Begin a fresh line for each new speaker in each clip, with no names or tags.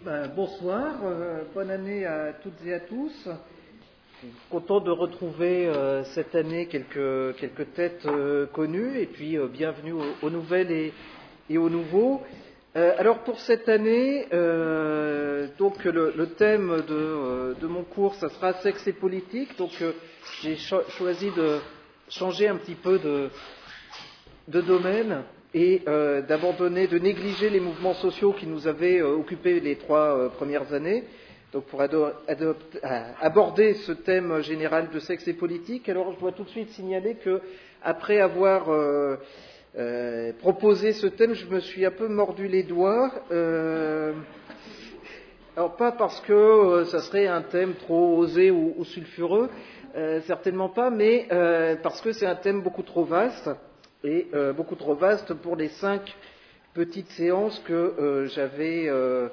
Bonsoir, bonne année à toutes et à tous. Content de retrouver cette année quelques têtes connues et puis bienvenue aux nouvelles et aux nouveaux. Alors pour cette année, donc le thème de mon cours, ça sera sexe et politique. Donc j'ai choisi de changer un petit peu de domaine et d'abandonner, de négliger les mouvements sociaux qui nous avaient occupés les 3 premières années. Donc pour aborder ce thème général de sexe et politique, alors je dois tout de suite signaler que après avoir proposé ce thème, je me suis un peu mordu les doigts. Alors pas parce que ça serait un thème trop osé ou sulfureux, certainement pas, mais parce que c'est un thème beaucoup trop vaste. Et beaucoup trop vaste pour les 5 petites séances que j'avais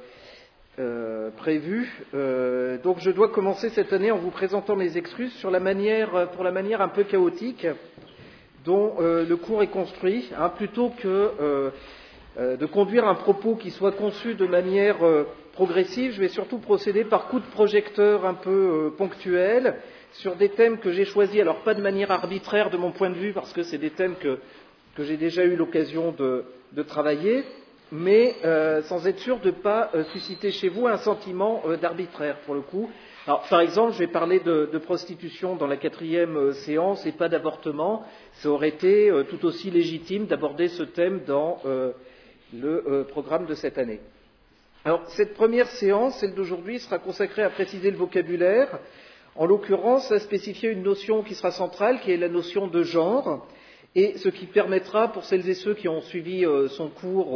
prévues. Donc je dois commencer cette année en vous présentant mes excuses pour la manière un peu chaotique dont le cours est construit, plutôt que de conduire un propos qui soit conçu de manière progressive. Je vais surtout procéder par coups de projecteur un peu ponctuels sur des thèmes que j'ai choisis, alors pas de manière arbitraire de mon point de vue, parce que c'est des thèmes que j'ai déjà eu l'occasion de travailler, mais sans être sûr de ne pas susciter chez vous un sentiment d'arbitraire, pour le coup. Alors, par exemple, je vais parler de prostitution dans la 4e séance et pas d'avortement. Ça aurait été tout aussi légitime d'aborder ce thème dans le programme de cette année. Alors, cette première séance, celle d'aujourd'hui, sera consacrée à préciser le vocabulaire, en l'occurrence à spécifier une notion qui sera centrale, qui est la notion de genre, et ce qui permettra, pour celles et ceux qui ont suivi son cours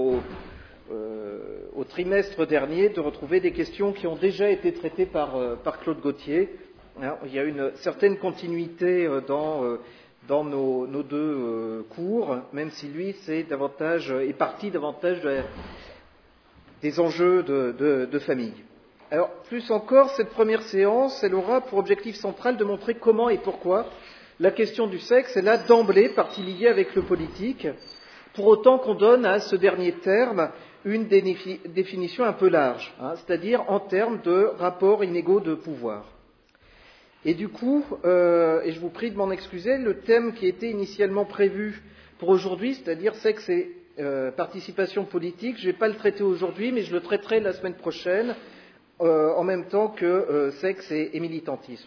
au trimestre dernier, de retrouver des questions qui ont déjà été traitées par Claude Gauthier. Alors, il y a une certaine continuité dans nos 2 cours, même si lui est parti davantage des enjeux de famille. Alors, plus encore, cette première séance, elle aura pour objectif central de montrer comment et pourquoi la question du sexe est là d'emblée partie liée avec le politique, pour autant qu'on donne à ce dernier terme une définition un peu large, c'est-à-dire en termes de rapports inégaux de pouvoir. Et du coup, et je vous prie de m'en excuser, le thème qui était initialement prévu pour aujourd'hui, c'est-à-dire sexe et participation politique, je ne vais pas le traiter aujourd'hui, mais je le traiterai la semaine prochaine, en même temps que sexe et militantisme.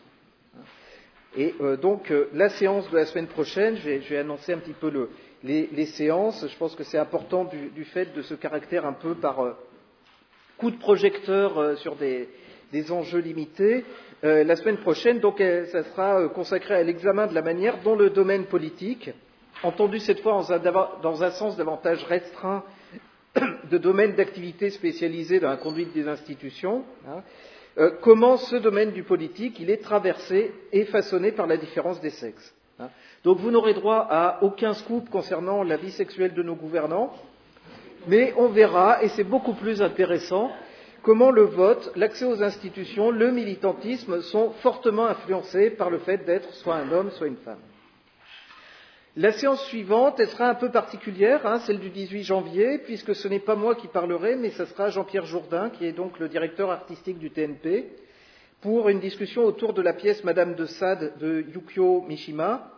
Et donc, la séance de la semaine prochaine, je vais annoncer un petit peu les séances. Je pense que c'est important du fait de ce caractère un peu par coup de projecteur sur des enjeux limités. La semaine prochaine, donc, ça sera consacré à l'examen de la manière dont le domaine politique, entendu cette fois dans un sens davantage restreint de domaine d'activité spécialisé dans la conduite des institutions, comment ce domaine du politique, il est traversé et façonné par la différence des sexes. Donc vous n'aurez droit à aucun scoop concernant la vie sexuelle de nos gouvernants, mais on verra, et c'est beaucoup plus intéressant, comment le vote, l'accès aux institutions, le militantisme sont fortement influencés par le fait d'être soit un homme, soit une femme. La séance suivante, elle sera un peu particulière, celle du 18 janvier, puisque ce n'est pas moi qui parlerai, mais ce sera Jean-Pierre Jourdain, qui est donc le directeur artistique du TNP, pour une discussion autour de la pièce Madame de Sade de Yukio Mishima.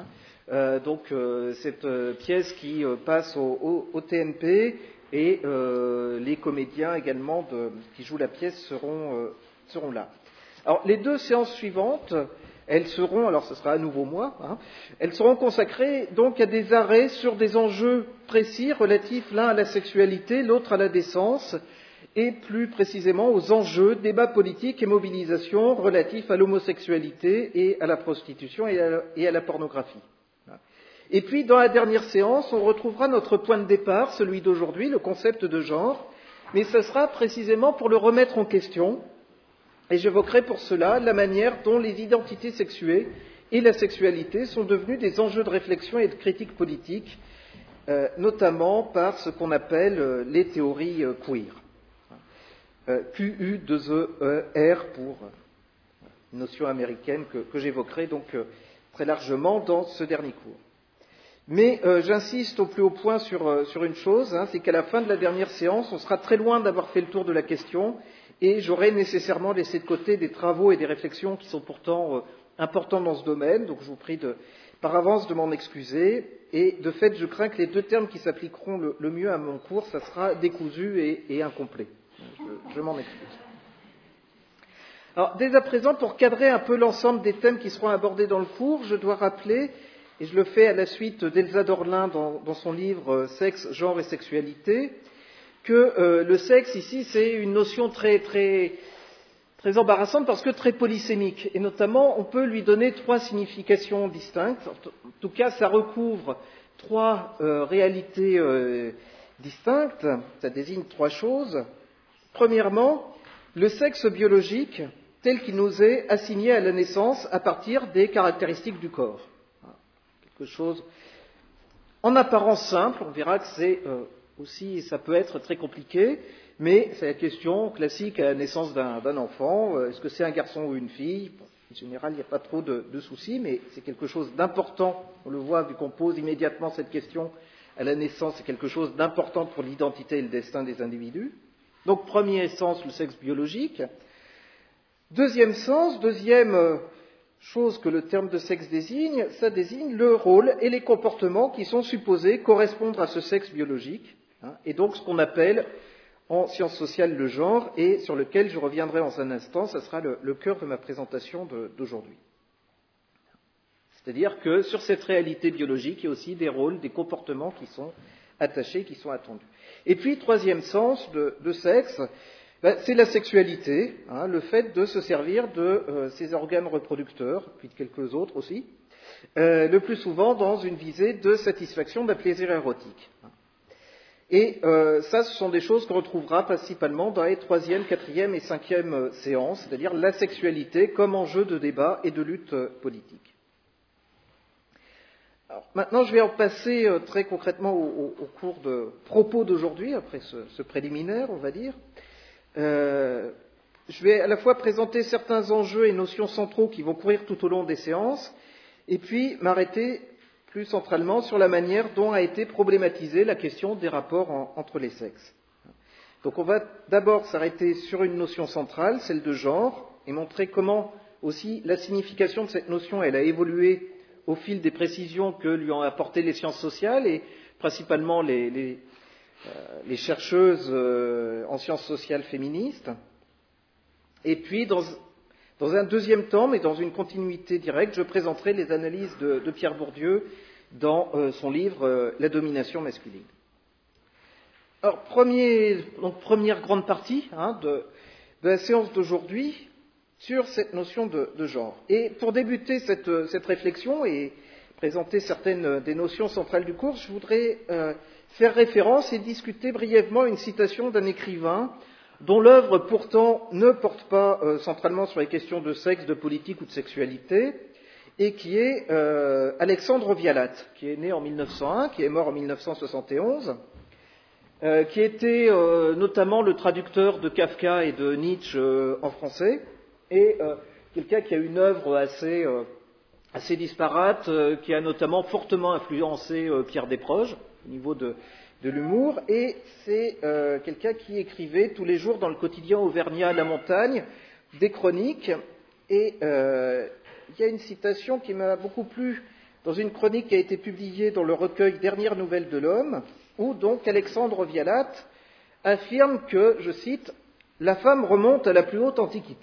Cette pièce qui passe au TNP, et les comédiens également qui jouent la pièce seront là. Alors, les 2 séances suivantes, elles seront, alors ce sera à nouveau moi, elles seront consacrées donc à des arrêts sur des enjeux précis relatifs l'un à la sexualité, l'autre à la décence, et plus précisément aux enjeux, débats politiques et mobilisations relatifs à l'homosexualité et à la prostitution et à la pornographie. Et puis, dans la dernière séance, on retrouvera notre point de départ, celui d'aujourd'hui, le concept de genre, mais ce sera précisément pour le remettre en question. Et j'évoquerai pour cela la manière dont les identités sexuées et la sexualité sont devenues des enjeux de réflexion et de critique politique, notamment par ce qu'on appelle les théories queer. Q-U-2-E-R pour une notion américaine que j'évoquerai donc très largement dans ce dernier cours. Mais j'insiste au plus haut point sur une chose, c'est qu'à la fin de la dernière séance, on sera très loin d'avoir fait le tour de la question et j'aurai nécessairement laissé de côté des travaux et des réflexions qui sont pourtant importants dans ce domaine. Donc je vous prie par avance de m'en excuser. Et de fait, je crains que les deux termes qui s'appliqueront le mieux à mon cours, ça sera décousu et incomplet. Je m'en excuse. Alors, dès à présent, pour cadrer un peu l'ensemble des thèmes qui seront abordés dans le cours, je dois rappeler, et je le fais à la suite d'Elsa Dorlin dans son livre Sexe, genre et sexualité, que le sexe ici, c'est une notion très embarrassante parce que très polysémique. Et notamment, on peut lui donner trois significations distinctes. En tout cas, ça recouvre trois réalités distinctes. Ça désigne trois choses. Premièrement, le sexe biologique tel qu'il nous est assigné à la naissance à partir des caractéristiques du corps. Quelque chose en apparence simple, on verra que c'est aussi, ça peut être très compliqué, mais c'est la question classique à la naissance d'un enfant, est-ce que c'est un garçon ou une fille? En général, il n'y a pas trop de soucis, mais c'est quelque chose d'important, on le voit vu qu'on pose immédiatement cette question à la naissance, c'est quelque chose d'important pour l'identité et le destin des individus. Donc, premier sens, le sexe biologique. Deuxième sens, deuxième chose que le terme de sexe désigne, ça désigne le rôle et les comportements qui sont supposés correspondre à ce sexe biologique, et donc ce qu'on appelle en sciences sociales le genre, et sur lequel je reviendrai dans un instant, ça sera le cœur de ma présentation d'aujourd'hui. C'est-à-dire que sur cette réalité biologique, il y a aussi des rôles, des comportements qui sont attachés, qui sont attendus. Et puis, troisième sens de sexe, c'est la sexualité, le fait de se servir de ses organes reproducteurs, puis de quelques autres aussi, le plus souvent dans une visée de satisfaction d'un plaisir érotique. Et ça, ce sont des choses qu'on retrouvera principalement dans les troisième, quatrième et cinquième séances, c'est-à-dire la sexualité comme enjeu de débat et de lutte politique. Alors, maintenant, je vais en passer très concrètement au cours de propos d'aujourd'hui, après ce préliminaire, on va dire. Je vais à la fois présenter certains enjeux et notions centraux qui vont courir tout au long des séances, et puis m'arrêter plus centralement sur la manière dont a été problématisée la question des rapports entre les sexes. Donc on va d'abord s'arrêter sur une notion centrale, celle de genre, et montrer comment aussi la signification de cette notion elle a évolué au fil des précisions que lui ont apportées les sciences sociales et principalement les chercheuses en sciences sociales féministes. Et puis, dans un deuxième temps, mais dans une continuité directe, je présenterai les analyses de Pierre Bourdieu dans son livre La domination masculine. Alors, première grande partie de la séance d'aujourd'hui sur cette notion de genre. Et pour débuter cette réflexion et présenter certaines des notions centrales du cours, je voudrais faire référence et discuter brièvement une citation d'un écrivain dont l'œuvre pourtant ne porte pas centralement sur les questions de sexe, de politique ou de sexualité, et qui est Alexandre Vialat, qui est né en 1901, qui est mort en 1971, qui était notamment le traducteur de Kafka et de Nietzsche en français, et quelqu'un qui a une œuvre assez disparate, qui a notamment fortement influencé Pierre Desproges au niveau de l'humour, et c'est quelqu'un qui écrivait tous les jours dans le quotidien auvergnat La Montagne des chroniques, et il y a une citation qui m'a beaucoup plu dans une chronique qui a été publiée dans le recueil Dernières Nouvelles de l'Homme, où donc Alexandre Vialat affirme que, je cite, « La femme remonte à la plus haute antiquité ».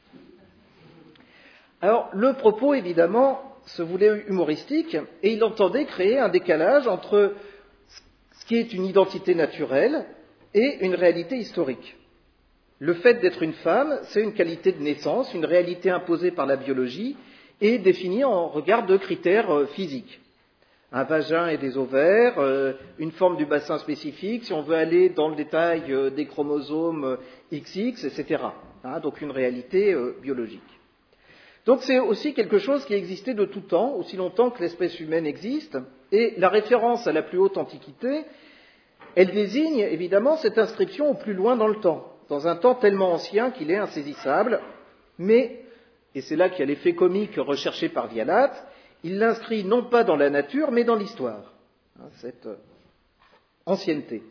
Alors, le propos, évidemment, se voulait humoristique, et il entendait créer un décalage entre ce qui est une identité naturelle et une réalité historique. Le fait d'être une femme, c'est une qualité de naissance, une réalité imposée par la biologie et définie en regard de critères physiques. Un vagin et des ovaires, une forme du bassin spécifique, si on veut aller dans le détail des chromosomes XX, etc. Donc une réalité biologique. Donc c'est aussi quelque chose qui existait de tout temps, aussi longtemps que l'espèce humaine existe, et la référence à la plus haute antiquité, elle désigne évidemment cette inscription au plus loin dans le temps, dans un temps tellement ancien qu'il est insaisissable, mais, et c'est là qu'il y a l'effet comique recherché par Vialat, il l'inscrit non pas dans la nature, mais dans l'histoire, cette ancienneté.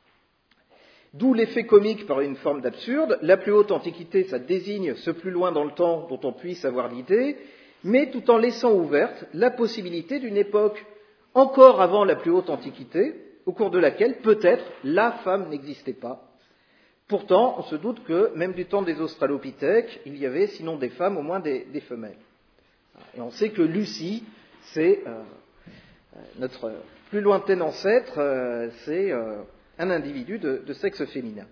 D'où l'effet comique par une forme d'absurde. La plus haute antiquité, ça désigne ce plus loin dans le temps dont on puisse avoir l'idée, mais tout en laissant ouverte la possibilité d'une époque encore avant la plus haute antiquité, au cours de laquelle peut-être la femme n'existait pas. Pourtant, on se doute que même du temps des Australopithèques, il y avait sinon des femmes, au moins des femelles. Et on sait que Lucie, c'est notre plus lointain ancêtre, c'est un individu de sexe féminin.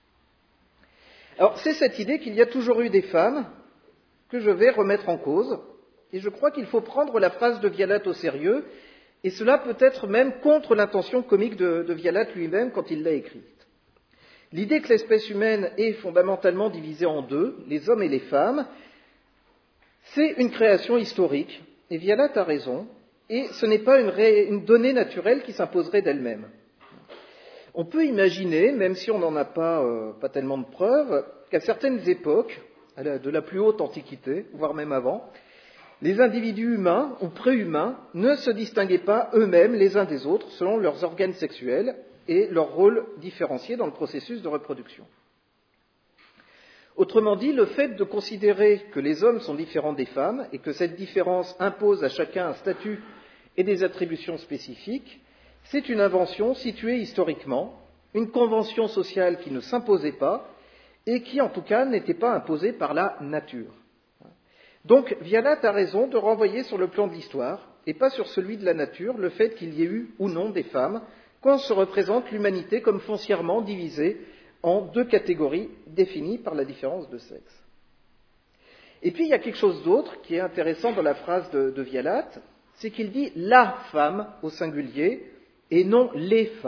Alors, c'est cette idée qu'il y a toujours eu des femmes que je vais remettre en cause, et je crois qu'il faut prendre la phrase de Vialat au sérieux, et cela peut être même contre l'intention comique de Vialat lui-même quand il l'a écrite. L'idée que l'espèce humaine est fondamentalement divisée en deux, les hommes et les femmes, c'est une création historique, et Vialat a raison, et ce n'est pas une donnée naturelle qui s'imposerait d'elle-même. On peut imaginer, même si on n'en a pas tellement de preuves, qu'à certaines époques, de la plus haute antiquité, voire même avant, les individus humains ou préhumains ne se distinguaient pas eux-mêmes les uns des autres selon leurs organes sexuels et leur rôle différencié dans le processus de reproduction. Autrement dit, le fait de considérer que les hommes sont différents des femmes et que cette différence impose à chacun un statut et des attributions spécifiques, c'est une invention située historiquement, une convention sociale qui ne s'imposait pas et qui, en tout cas, n'était pas imposée par la nature. Donc, Vialat a raison de renvoyer sur le plan de l'histoire, et pas sur celui de la nature, le fait qu'il y ait eu ou non des femmes, quand on se représente l'humanité comme foncièrement divisée en deux catégories définies par la différence de sexe. Et puis, il y a quelque chose d'autre qui est intéressant dans la phrase de Vialat, c'est qu'il dit « la femme » au singulier, et non « les femmes »,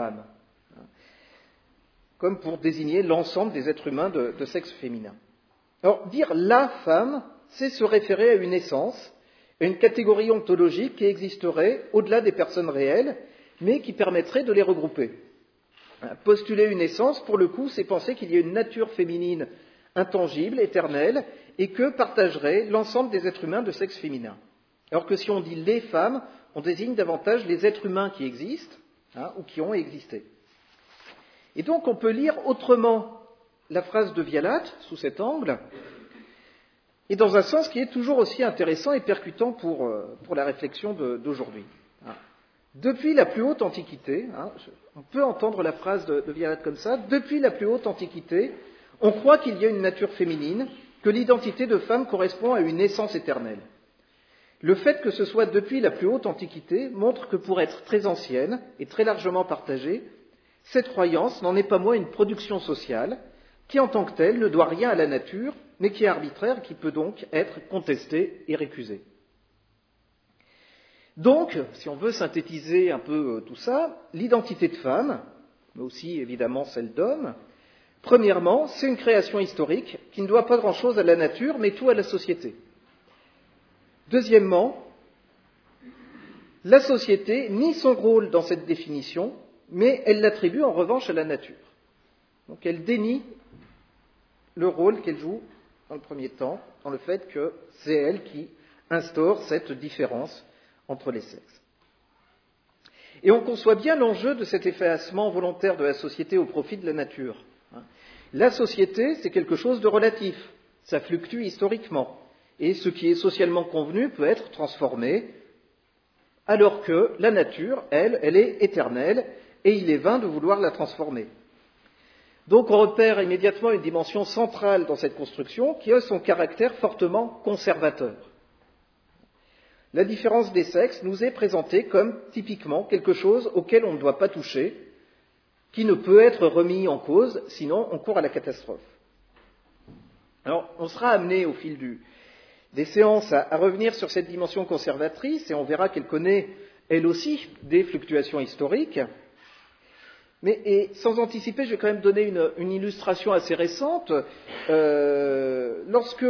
comme pour désigner l'ensemble des êtres humains de sexe féminin. Alors, dire « la femme », c'est se référer à une essence, à une catégorie ontologique qui existerait au-delà des personnes réelles, mais qui permettrait de les regrouper. Postuler une essence, pour le coup, c'est penser qu'il y a une nature féminine intangible, éternelle, et que partagerait l'ensemble des êtres humains de sexe féminin. Alors que si on dit les femmes, on désigne davantage les êtres humains qui existent, ou qui ont existé. Et donc on peut lire autrement la phrase de Vialat, sous cet angle, et dans un sens qui est toujours aussi intéressant et percutant pour la réflexion d'aujourd'hui. Depuis la plus haute Antiquité, on peut entendre la phrase de Vialat comme ça, depuis la plus haute Antiquité, on croit qu'il y a une nature féminine, que l'identité de femme correspond à une essence éternelle. Le fait que ce soit depuis la plus haute Antiquité montre que pour être très ancienne et très largement partagée, cette croyance n'en est pas moins une production sociale qui en tant que telle ne doit rien à la nature, mais qui est arbitraire, qui peut donc être contestée et récusée. Donc, si on veut synthétiser un peu tout ça, l'identité de femme, mais aussi évidemment celle d'homme, premièrement, c'est une création historique qui ne doit pas grand-chose à la nature, mais tout à la société. Deuxièmement, la société nie son rôle dans cette définition, mais elle l'attribue en revanche à la nature. Donc elle dénie le rôle qu'elle joue dans le premier temps, dans le fait que c'est elle qui instaure cette différence entre les sexes. Et on conçoit bien l'enjeu de cet effacement volontaire de la société au profit de la nature. La société, c'est quelque chose de relatif, ça fluctue historiquement, et ce qui est socialement convenu peut être transformé, alors que la nature, elle est éternelle, et il est vain de vouloir la transformer. Donc on repère immédiatement une dimension centrale dans cette construction qui a son caractère fortement conservateur. La différence des sexes nous est présentée comme typiquement quelque chose auquel on ne doit pas toucher, qui ne peut être remis en cause, sinon on court à la catastrophe. Alors on sera amené au fil des séances à revenir sur cette dimension conservatrice et on verra qu'elle connaît elle aussi des fluctuations historiques. Mais sans anticiper, je vais quand même donner une illustration assez récente. Lorsque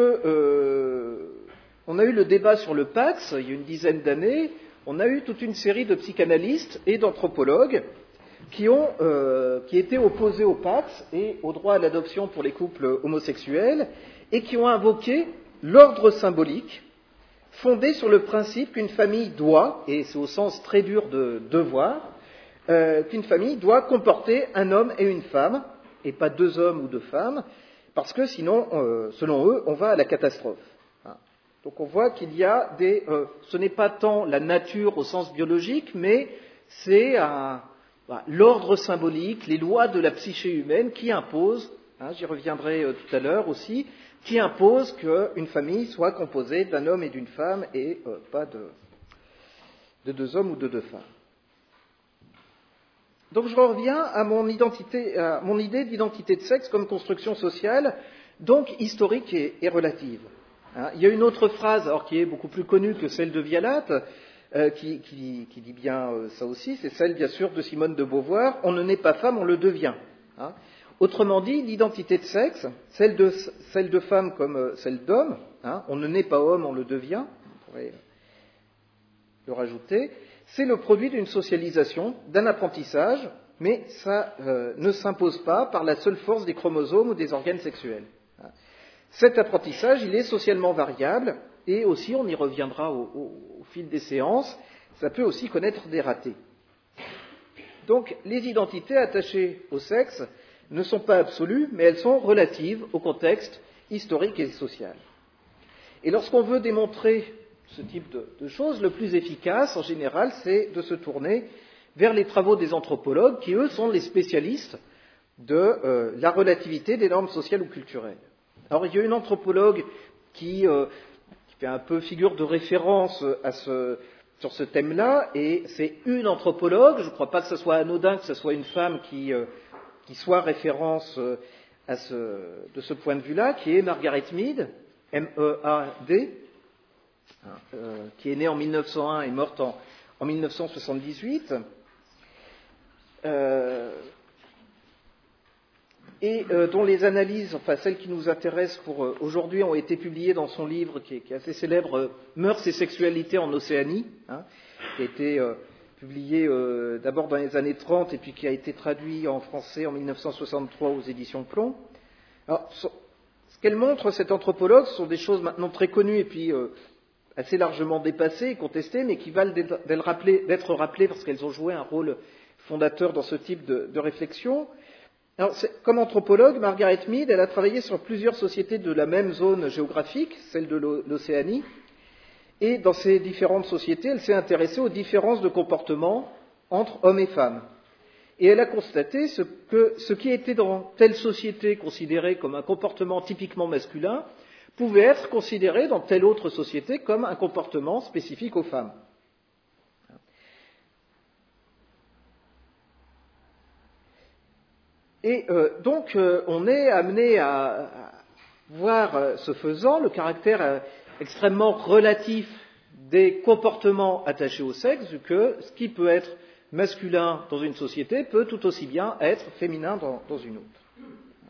on a eu le débat sur le Pax, il y a une dizaine d'années, on a eu toute une série de psychanalystes et d'anthropologues qui étaient opposés au Pax et au droit à l'adoption pour les couples homosexuels et qui ont invoqué l'ordre symbolique, fondée sur le principe qu'une famille doit, et c'est au sens très dur de devoir, qu'une famille doit comporter un homme et une femme, et pas deux hommes ou deux femmes, parce que sinon, selon eux, on va à la catastrophe. Donc on voit qu'il y a ce n'est pas tant la nature au sens biologique, mais c'est l'ordre symbolique, les lois de la psyché humaine qui imposent, j'y reviendrai tout à l'heure aussi, qui imposent qu'une famille soit composée d'un homme et d'une femme et pas de deux hommes ou de deux femmes. Donc je reviens à mon idée d'identité de sexe comme construction sociale, donc historique et relative. Il y a une autre phrase, alors qui est beaucoup plus connue que celle de Vialat, qui dit bien ça aussi, c'est celle bien sûr de Simone de Beauvoir, on ne naît pas femme, on le devient. Autrement dit, l'identité de sexe, celle de femme comme celle d'homme, on ne naît pas homme, on le devient, on pourrait le rajouter, c'est le produit d'une socialisation, d'un apprentissage, mais ça ne s'impose pas par la seule force des chromosomes ou des organes sexuels. Cet apprentissage, il est socialement variable, et aussi, on y reviendra au fil des séances, ça peut aussi connaître des ratés. Donc, les identités attachées au sexe ne sont pas absolues, mais elles sont relatives au contexte historique et social. Et lorsqu'on veut démontrer ce type de choses, le plus efficace, en général, c'est de se tourner vers les travaux des anthropologues, qui, eux, sont les spécialistes de la relativité des normes sociales ou culturelles. Alors, il y a une anthropologue qui fait un peu figure de référence sur ce thème-là, et c'est une anthropologue, je ne crois pas que ce soit anodin, que ce soit une femme qui soit référence de ce point de vue-là, qui est Margaret Mead, M-E-A-D, qui est née en 1901 et morte en 1978. Dont les analyses, enfin celles qui nous intéressent pour aujourd'hui, ont été publiées dans son livre qui est assez célèbre, Mœurs et sexualité en Océanie, qui a été publié d'abord dans les années 30 et puis qui a été traduit en français en 1963 aux éditions Plomb. Alors, ce qu'elle montre, cette anthropologue, ce sont des choses maintenant très connues et puis assez largement dépassées et contestées, mais qui valent d'être rappelées parce qu'elles ont joué un rôle fondateur dans ce type de réflexion. Alors, comme anthropologue, Margaret Mead, elle a travaillé sur plusieurs sociétés de la même zone géographique, celle de l'Océanie, et dans ces différentes sociétés, elle s'est intéressée aux différences de comportement entre hommes et femmes. Et elle a constaté que ce qui était dans telle société considéré comme un comportement typiquement masculin pouvait être considéré dans telle autre société comme un comportement spécifique aux femmes. Et donc, on est amené à voir, ce faisant, le caractère extrêmement relatif des comportements attachés au sexe, vu que ce qui peut être masculin dans une société peut tout aussi bien être féminin dans une autre.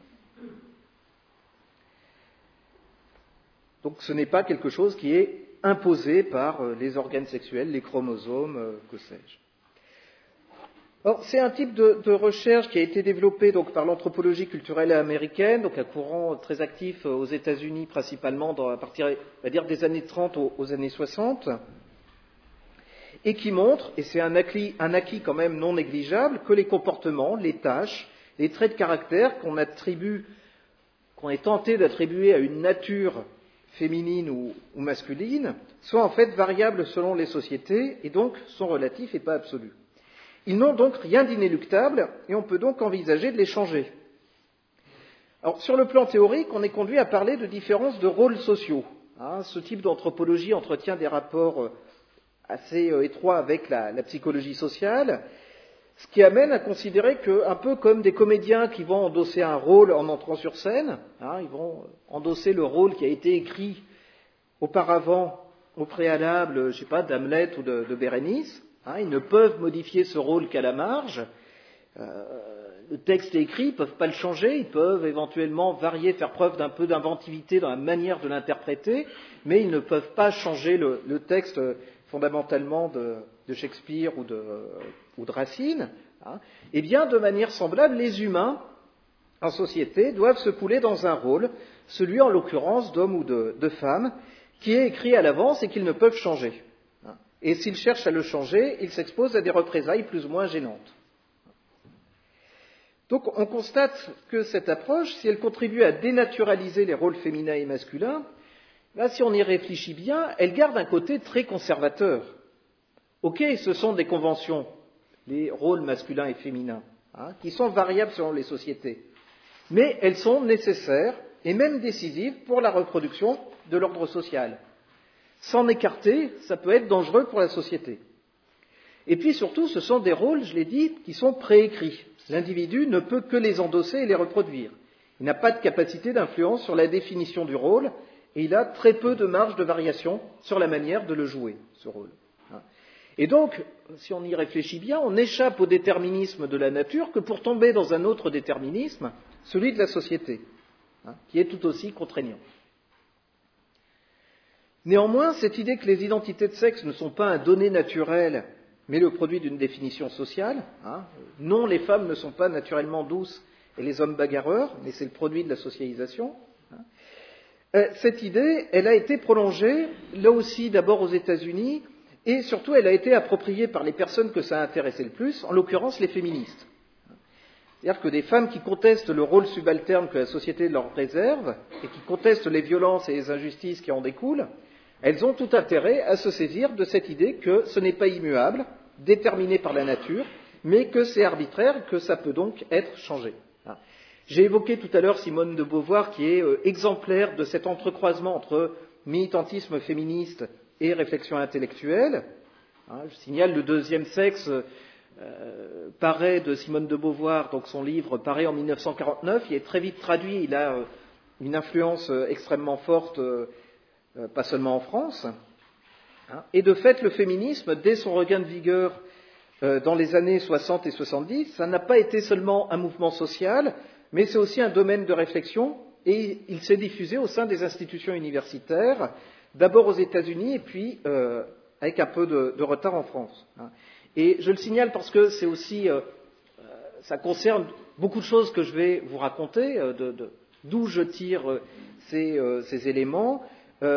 Donc, ce n'est pas quelque chose qui est imposé par les organes sexuels, les chromosomes, que sais-je. Alors, c'est un type de recherche qui a été développé donc par l'anthropologie culturelle américaine, donc un courant très actif aux États-Unis principalement à partir, on va dire, des années 30 aux années 60, et qui montre, et c'est un acquis quand même non négligeable, que les comportements, les tâches, les traits de caractère qu'on est tenté d'attribuer à une nature féminine ou masculine, sont en fait variables selon les sociétés et donc sont relatifs et pas absolus. Ils n'ont donc rien d'inéluctable et on peut donc envisager de les changer. Alors, sur le plan théorique, on est conduit à parler de différences de rôles sociaux. Ce type d'anthropologie entretient des rapports assez étroits avec la psychologie sociale, ce qui amène à considérer qu'un peu comme des comédiens qui vont endosser un rôle en entrant sur scène, ils vont endosser le rôle qui a été écrit auparavant, au préalable, je sais pas, d'Hamlet ou de Bérénice. Ils ne peuvent modifier ce rôle qu'à la marge. Le texte est écrit, ils ne peuvent pas le changer, ils peuvent éventuellement varier, faire preuve d'un peu d'inventivité dans la manière de l'interpréter, mais ils ne peuvent pas changer le texte fondamentalement de Shakespeare ou de Racine. Eh bien, de manière semblable, les humains en société doivent se couler dans un rôle, celui en l'occurrence d'homme ou de femme, qui est écrit à l'avance et qu'ils ne peuvent changer. Et s'ils cherchent à le changer, ils s'exposent à des représailles plus ou moins gênantes. Donc on constate que cette approche, si elle contribue à dénaturaliser les rôles féminins et masculins, là, si on y réfléchit bien, elle garde un côté très conservateur. Ok, ce sont des conventions, les rôles masculins et féminins, qui sont variables selon les sociétés, mais elles sont nécessaires et même décisives pour la reproduction de l'ordre social. S'en écarter, ça peut être dangereux pour la société. Et puis surtout, ce sont des rôles, je l'ai dit, qui sont préécrits. L'individu ne peut que les endosser et les reproduire. Il n'a pas de capacité d'influence sur la définition du rôle et il a très peu de marge de variation sur la manière de le jouer, ce rôle. Et donc, si on y réfléchit bien, on échappe au déterminisme de la nature que pour tomber dans un autre déterminisme, celui de la société, qui est tout aussi contraignant. Néanmoins, cette idée que les identités de sexe ne sont pas un donné naturel, mais le produit d'une définition sociale, non, les femmes ne sont pas naturellement douces et les hommes bagarreurs, mais c'est le produit de la socialisation. Cette idée, elle a été prolongée, là aussi d'abord aux États-Unis, et surtout elle a été appropriée par les personnes que ça a intéressé le plus, en l'occurrence les féministes. C'est-à-dire que des femmes qui contestent le rôle subalterne que la société leur réserve, et qui contestent les violences et les injustices qui en découlent, elles ont tout intérêt à se saisir de cette idée que ce n'est pas immuable, déterminé par la nature, mais que c'est arbitraire, que ça peut donc être changé. J'ai évoqué tout à l'heure Simone de Beauvoir, qui est exemplaire de cet entrecroisement entre militantisme féministe et réflexion intellectuelle. Je signale le deuxième sexe paraît de Simone de Beauvoir, donc son livre paraît en 1949, il est très vite traduit, il a une influence extrêmement forte, pas seulement en France. Et de fait, le féminisme, dès son regain de vigueur dans les années 60 et 70, ça n'a pas été seulement un mouvement social, mais c'est aussi un domaine de réflexion, et il s'est diffusé au sein des institutions universitaires, d'abord aux États-Unis, et puis avec un peu de retard en France. Et je le signale parce que c'est aussi, ça concerne beaucoup de choses que je vais vous raconter, d'où je tire ces éléments.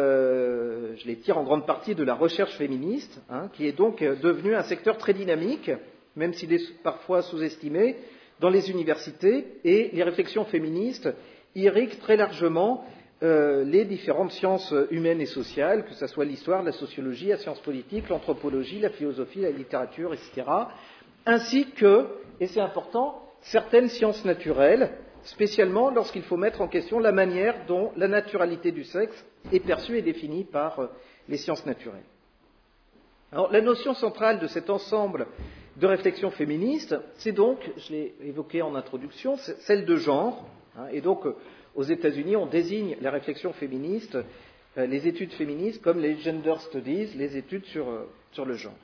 Je les tire en grande partie de la recherche féministe, qui est donc devenue un secteur très dynamique, même s'il est parfois sous-estimé, dans les universités, et les réflexions féministes irriguent très largement les différentes sciences humaines et sociales, que ce soit l'histoire, la sociologie, la science politique, l'anthropologie, la philosophie, la littérature, etc., ainsi que, et c'est important, certaines sciences naturelles, spécialement lorsqu'il faut mettre en question la manière dont la naturalité du sexe est perçue et définie par les sciences naturelles. Alors, la notion centrale de cet ensemble de réflexions féministes, c'est donc, je l'ai évoqué en introduction, celle de genre, et donc aux États-Unis, on désigne les réflexions féministes, les études féministes comme les gender studies, les études sur le genre.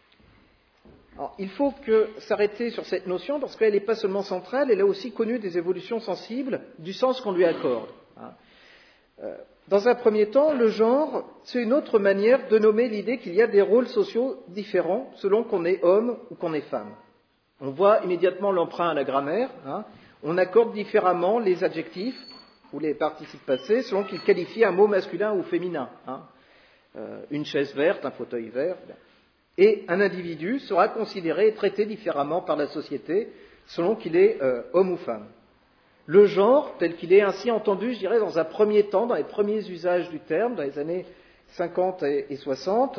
Alors, il faut s'arrêter sur cette notion parce qu'elle n'est pas seulement centrale, elle a aussi connu des évolutions sensibles du sens qu'on lui accorde. Dans un premier temps, le genre, c'est une autre manière de nommer l'idée qu'il y a des rôles sociaux différents selon qu'on est homme ou qu'on est femme. On voit immédiatement l'emprunt à la grammaire. On accorde différemment les adjectifs ou les participes passés selon qu'ils qualifient un mot masculin ou féminin. Une chaise verte, un fauteuil vert. Et un individu sera considéré et traité différemment par la société selon qu'il est homme ou femme. Le genre, tel qu'il est ainsi entendu, je dirais, dans un premier temps, dans les premiers usages du terme, dans les années 50 et 60,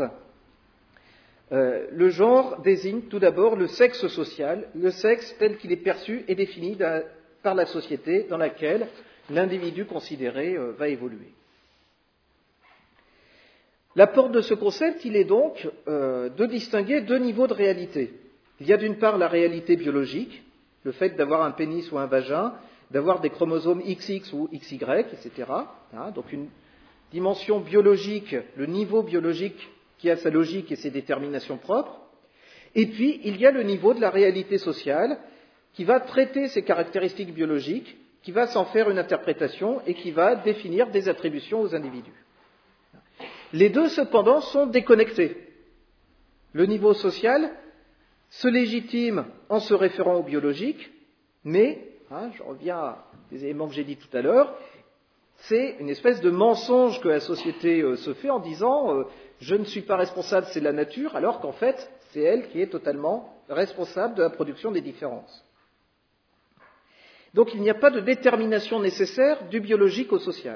le genre désigne tout d'abord le sexe social, le sexe tel qu'il est perçu et défini par la société dans laquelle l'individu considéré va évoluer. L'apport de ce concept, il est donc de distinguer deux niveaux de réalité. Il y a d'une part la réalité biologique, le fait d'avoir un pénis ou un vagin, d'avoir des chromosomes XX ou XY, etc. Donc une dimension biologique, le niveau biologique qui a sa logique et ses déterminations propres. Et puis, il y a le niveau de la réalité sociale qui va traiter ces caractéristiques biologiques, qui va s'en faire une interprétation et qui va définir des attributions aux individus. Les deux, cependant, sont déconnectés. Le niveau social se légitime en se référant au biologique, mais, je reviens à des éléments que j'ai dit tout à l'heure, c'est une espèce de mensonge que la société se fait en disant je ne suis pas responsable, c'est la nature, alors qu'en fait, c'est elle qui est totalement responsable de la production des différences. Donc il n'y a pas de détermination nécessaire du biologique au social.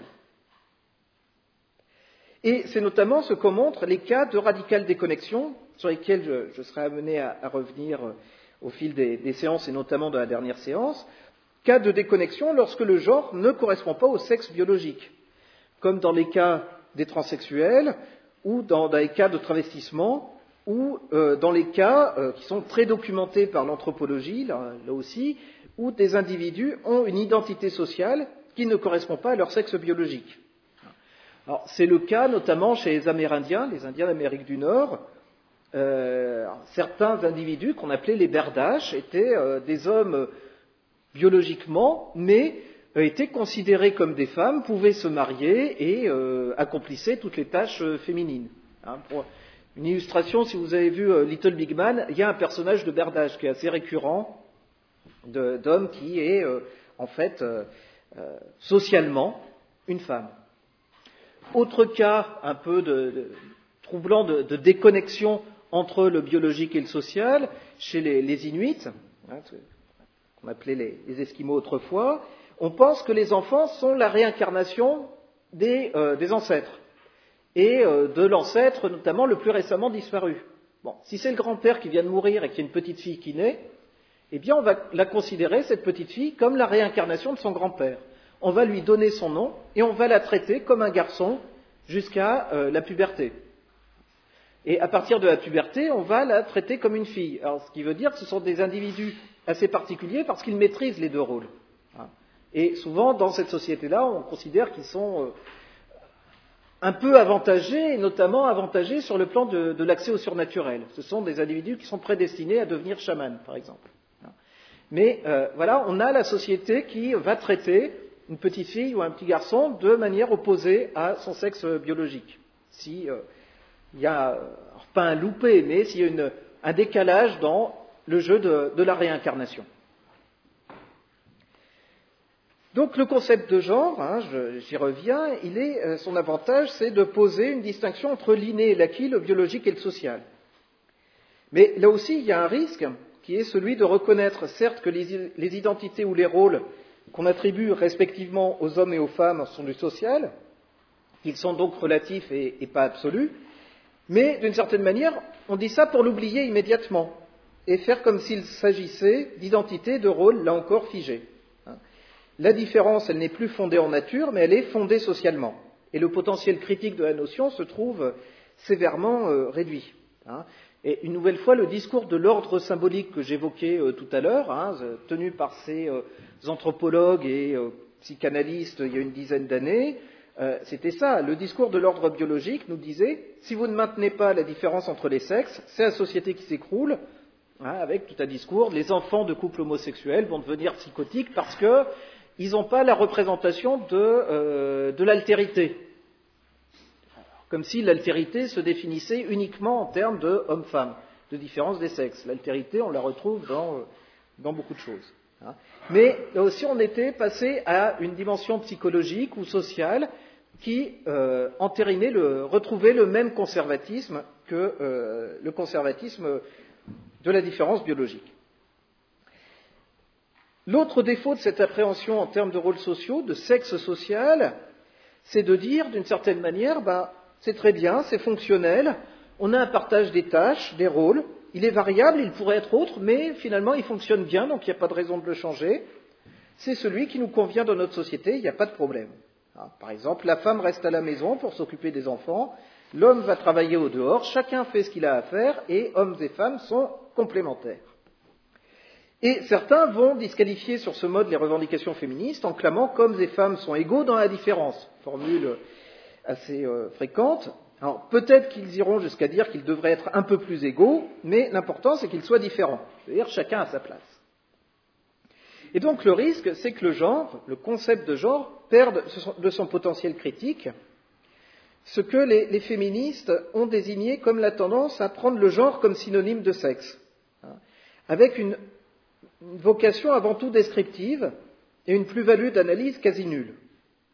Et c'est notamment ce qu'en montrent les cas de radicale déconnexion, sur lesquels je serai amené à revenir au fil des séances, et notamment de la dernière séance. Cas de déconnexion lorsque le genre ne correspond pas au sexe biologique, comme dans les cas des transsexuels, ou dans les cas de travestissement, ou dans les cas qui sont très documentés par l'anthropologie, là aussi, où des individus ont une identité sociale qui ne correspond pas à leur sexe biologique. Alors, c'est le cas notamment chez les Amérindiens, les Indiens d'Amérique du Nord. Certains individus qu'on appelait les Berdaches étaient des hommes biologiquement, mais étaient considérés comme des femmes, pouvaient se marier et accomplissaient toutes les tâches féminines. Pour une illustration, si vous avez vu Little Big Man, il y a un personnage de Berdache qui est assez récurrent, d'homme qui est en fait socialement une femme. Autre cas un peu troublant de déconnexion entre le biologique et le social, chez les Inuits, qu'on appelait les Esquimaux autrefois, on pense que les enfants sont la réincarnation des ancêtres, et de l'ancêtre notamment le plus récemment disparu. Bon, si c'est le grand-père qui vient de mourir et qu'il y a une petite fille qui naît, eh bien on va la considérer, cette petite fille, comme la réincarnation de son grand-père. On va lui donner son nom et on va la traiter comme un garçon jusqu'à la puberté. Et à partir de la puberté, on va la traiter comme une fille. Alors, ce qui veut dire que ce sont des individus assez particuliers parce qu'ils maîtrisent les deux rôles. Et souvent, dans cette société-là, on considère qu'ils sont un peu avantagés, et notamment avantagés sur le plan de l'accès au surnaturel. Ce sont des individus qui sont prédestinés à devenir chamans, par exemple. Mais voilà, on a la société qui va traiter une petite fille ou un petit garçon de manière opposée à son sexe biologique. Si il y a, alors pas un loupé, mais s'il y a un décalage dans le jeu de la réincarnation. Donc le concept de genre, j'y reviens, son avantage, c'est de poser une distinction entre l'inné et l'acquis, le biologique et le social. Mais là aussi, il y a un risque qui est celui de reconnaître, certes, que les identités ou les rôles qu'on attribue respectivement aux hommes et aux femmes sont du social, qu'ils sont donc relatifs et pas absolus, mais d'une certaine manière, on dit ça pour l'oublier immédiatement et faire comme s'il s'agissait d'identités, de rôles, là encore, figés. La différence, elle n'est plus fondée en nature, mais elle est fondée socialement. Et le potentiel critique de la notion se trouve sévèrement réduit. Et une nouvelle fois, le discours de l'ordre symbolique que j'évoquais tout à l'heure, tenu par ces anthropologues et psychanalystes il y a une dizaine d'années, c'était ça. Le discours de l'ordre biologique nous disait, si vous ne maintenez pas la différence entre les sexes, c'est la société qui s'écroule, avec tout un discours, les enfants de couples homosexuels vont devenir psychotiques parce qu'ils n'ont pas la représentation de l'altérité. Comme si l'altérité se définissait uniquement en termes de homme-femme, de différence des sexes. L'altérité, on la retrouve dans beaucoup de choses. Mais là aussi, on était passé à une dimension psychologique ou sociale qui retrouvait le même conservatisme que le conservatisme de la différence biologique. L'autre défaut de cette appréhension en termes de rôles sociaux, de sexe social, c'est de dire, d'une certaine manière, c'est très bien, c'est fonctionnel, on a un partage des tâches, des rôles, il est variable, il pourrait être autre, mais finalement il fonctionne bien, donc il n'y a pas de raison de le changer. C'est celui qui nous convient dans notre société, il n'y a pas de problème. Par exemple, la femme reste à la maison pour s'occuper des enfants, l'homme va travailler au dehors, chacun fait ce qu'il a à faire, et hommes et femmes sont complémentaires. Et certains vont disqualifier sur ce mode les revendications féministes en clamant qu'hommes et femmes sont égaux dans la différence, formule assez fréquente. Alors peut-être qu'ils iront jusqu'à dire qu'ils devraient être un peu plus égaux, mais l'important c'est qu'ils soient différents, c'est-à-dire chacun à sa place. Et donc le risque, c'est que le genre, le concept de genre, perde de son potentiel critique, ce que les féministes ont désigné comme la tendance à prendre le genre comme synonyme de sexe, avec une vocation avant tout descriptive et une plus-value d'analyse quasi nulle.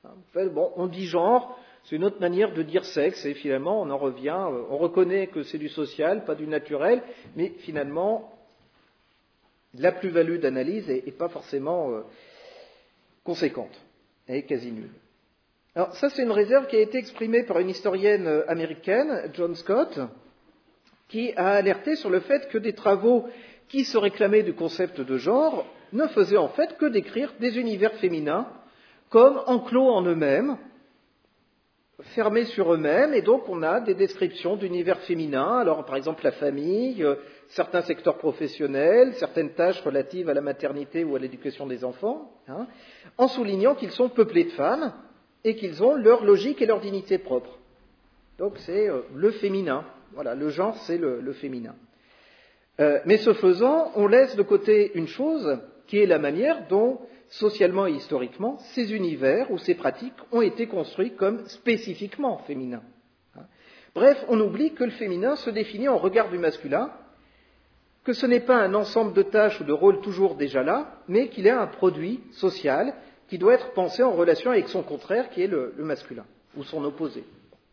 Bon, on dit genre, c'est une autre manière de dire sexe, et finalement on en revient, on reconnaît que c'est du social, pas du naturel, mais finalement la plus-value d'analyse n'est pas forcément conséquente, elle est quasi nulle. Alors ça, c'est une réserve qui a été exprimée par une historienne américaine, John Scott, qui a alerté sur le fait que des travaux qui se réclamaient du concept de genre ne faisaient en fait que décrire des univers féminins comme enclos en eux-mêmes, fermés sur eux-mêmes, et donc on a des descriptions d'univers féminins, alors par exemple la famille, certains secteurs professionnels, certaines tâches relatives à la maternité ou à l'éducation des enfants, en soulignant qu'ils sont peuplés de femmes et qu'ils ont leur logique et leur dignité propre. Donc c'est le féminin, voilà, le genre c'est le féminin. Mais ce faisant, on laisse de côté une chose qui est la manière dont, socialement et historiquement, ces univers ou ces pratiques ont été construits comme spécifiquement féminins. Bref, on oublie que le féminin se définit en regard du masculin, que ce n'est pas un ensemble de tâches ou de rôles toujours déjà là, mais qu'il est un produit social qui doit être pensé en relation avec son contraire, qui est le masculin, ou son opposé.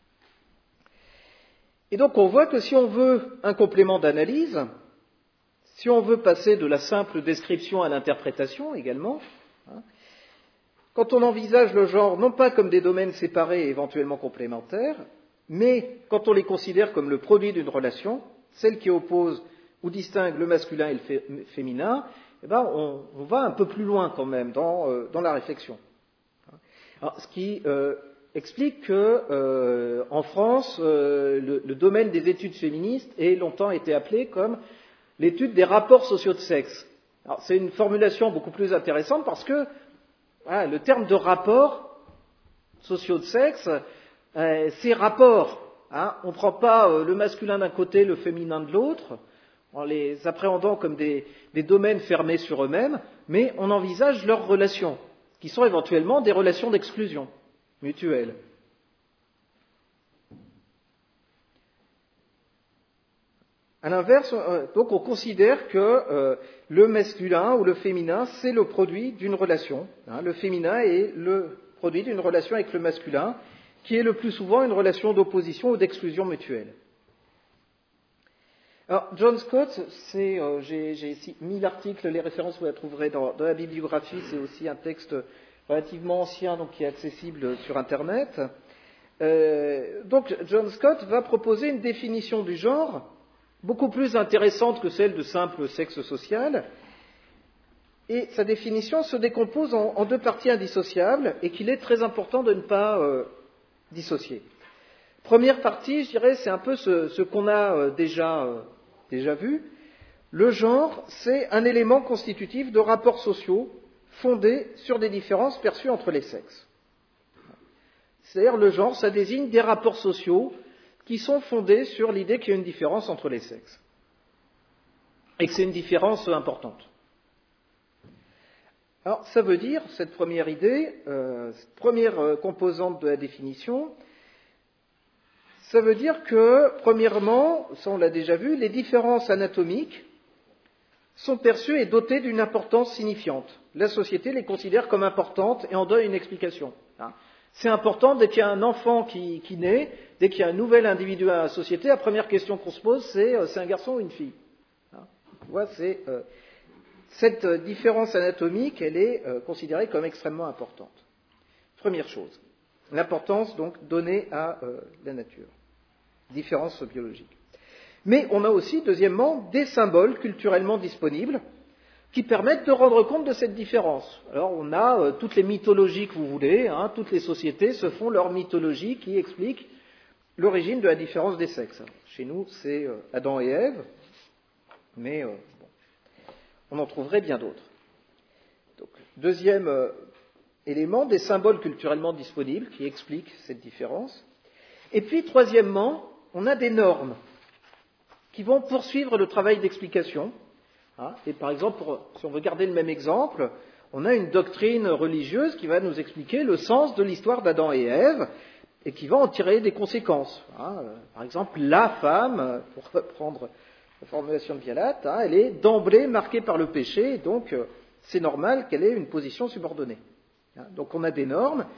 Et donc on voit que si on veut un complément d'analyse, si on veut passer de la simple description à l'interprétation également, quand on envisage le genre non pas comme des domaines séparés et éventuellement complémentaires, mais quand on les considère comme le produit d'une relation, celle qui oppose ou distingue le masculin et le féminin, on va un peu plus loin quand même dans la réflexion. Alors, ce qui explique que en France, le domaine des études féministes ait longtemps été appelé comme l'étude des rapports sociaux de sexe. Alors, c'est une formulation beaucoup plus intéressante parce que le terme de rapport sociaux de sexe, c'est rapport. On ne prend pas le masculin d'un côté, le féminin de l'autre, en les appréhendant comme des domaines fermés sur eux-mêmes, mais on envisage leurs relations, qui sont éventuellement des relations d'exclusion mutuelle. À l'inverse, donc on considère que le masculin ou le féminin, c'est le produit d'une relation. Le féminin est le produit d'une relation avec le masculin, qui est le plus souvent une relation d'opposition ou d'exclusion mutuelle. Alors, John Scott, j'ai ici mis l'article, les références vous les trouverez dans la bibliographie, c'est aussi un texte relativement ancien, donc qui est accessible sur Internet. Donc, John Scott va proposer une définition du genre beaucoup plus intéressante que celle de simple sexe social, et sa définition se décompose en deux parties indissociables, et qu'il est très important de ne pas dissocier. Première partie, je dirais, c'est un peu ce qu'on a déjà vu. Le genre, c'est un élément constitutif de rapports sociaux fondés sur des différences perçues entre les sexes. C'est-à-dire, le genre, ça désigne des rapports sociaux qui sont fondés sur l'idée qu'il y a une différence entre les sexes, et que c'est une différence importante. Alors, ça veut dire, cette première idée, cette première composante de la définition, ça veut dire que, premièrement, ça on l'a déjà vu, les différences anatomiques sont perçues et dotées d'une importance signifiante. La société les considère comme importantes et en donne une explication. C'est important, dès qu'il y a un enfant qui naît, dès qu'il y a un nouvel individu à la société, la première question qu'on se pose, c'est un garçon ou une fille. Tu vois, cette différence anatomique, elle est considérée comme extrêmement importante. Première chose, l'importance donc donnée à la nature, différence biologique. Mais on a aussi, deuxièmement, des symboles culturellement disponibles qui permettent de rendre compte de cette différence. Alors on a toutes les mythologies que vous voulez, toutes les sociétés se font leur mythologie qui explique l'origine de la différence des sexes. Chez nous, c'est Adam et Ève, mais on en trouverait bien d'autres. Donc, deuxième élément, des symboles culturellement disponibles qui expliquent cette différence. Et puis, troisièmement, on a des normes qui vont poursuivre le travail d'explication. Et par exemple, si on veut garder le même exemple, on a une doctrine religieuse qui va nous expliquer le sens de l'histoire d'Adam et Ève et qui va en tirer des conséquences. Par exemple, la femme, pour reprendre la formulation de Vialat, elle est d'emblée marquée par le péché, et donc c'est normal qu'elle ait une position subordonnée. Donc on a des normes,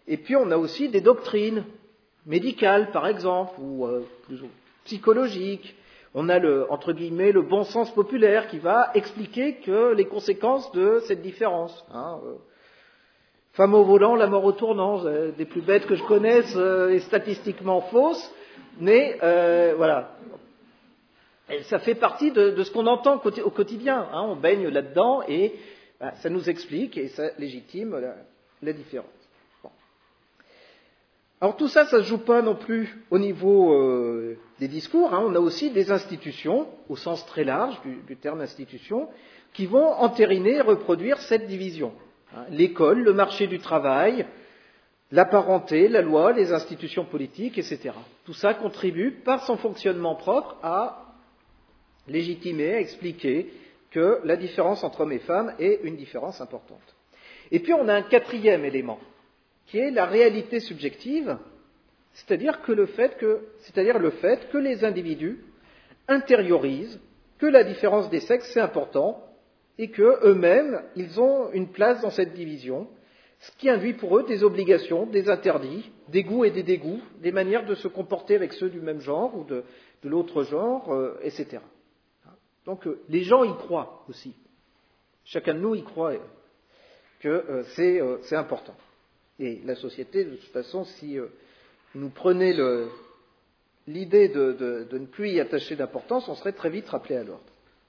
Et puis on a aussi des doctrines médicales, par exemple, ou plus psychologiques. On a entre guillemets, le bon sens populaire qui va expliquer que les conséquences de cette différence. Femme au volant, la mort au tournant, des plus bêtes que je connaisse, et statistiquement fausses, mais voilà. Et ça fait partie de ce qu'on entend au quotidien. On baigne là-dedans et ça nous explique et ça légitime la différence. Bon. Alors tout ça, ça ne se joue pas non plus au niveau des discours. On a aussi des institutions, au sens très large du terme institution, qui vont entériner et reproduire cette division. L'école, le marché du travail, la parenté, la loi, les institutions politiques, etc. Tout ça contribue par son fonctionnement propre à légitimer, à expliquer que la différence entre hommes et femmes est une différence importante. Et puis on a un quatrième élément, qui est la réalité subjective, c'est-à-dire le fait que les individus intériorisent que la différence des sexes c'est important et qu'eux-mêmes, ils ont une place dans cette division, ce qui induit pour eux des obligations, des interdits, des goûts et des dégoûts, des manières de se comporter avec ceux du même genre ou de l'autre genre, etc. Donc les gens y croient aussi. Chacun de nous y croit que c'est important. Et la société, de toute façon, si nous prenait l'idée de ne plus y attacher d'importance, on serait très vite rappelé à l'ordre.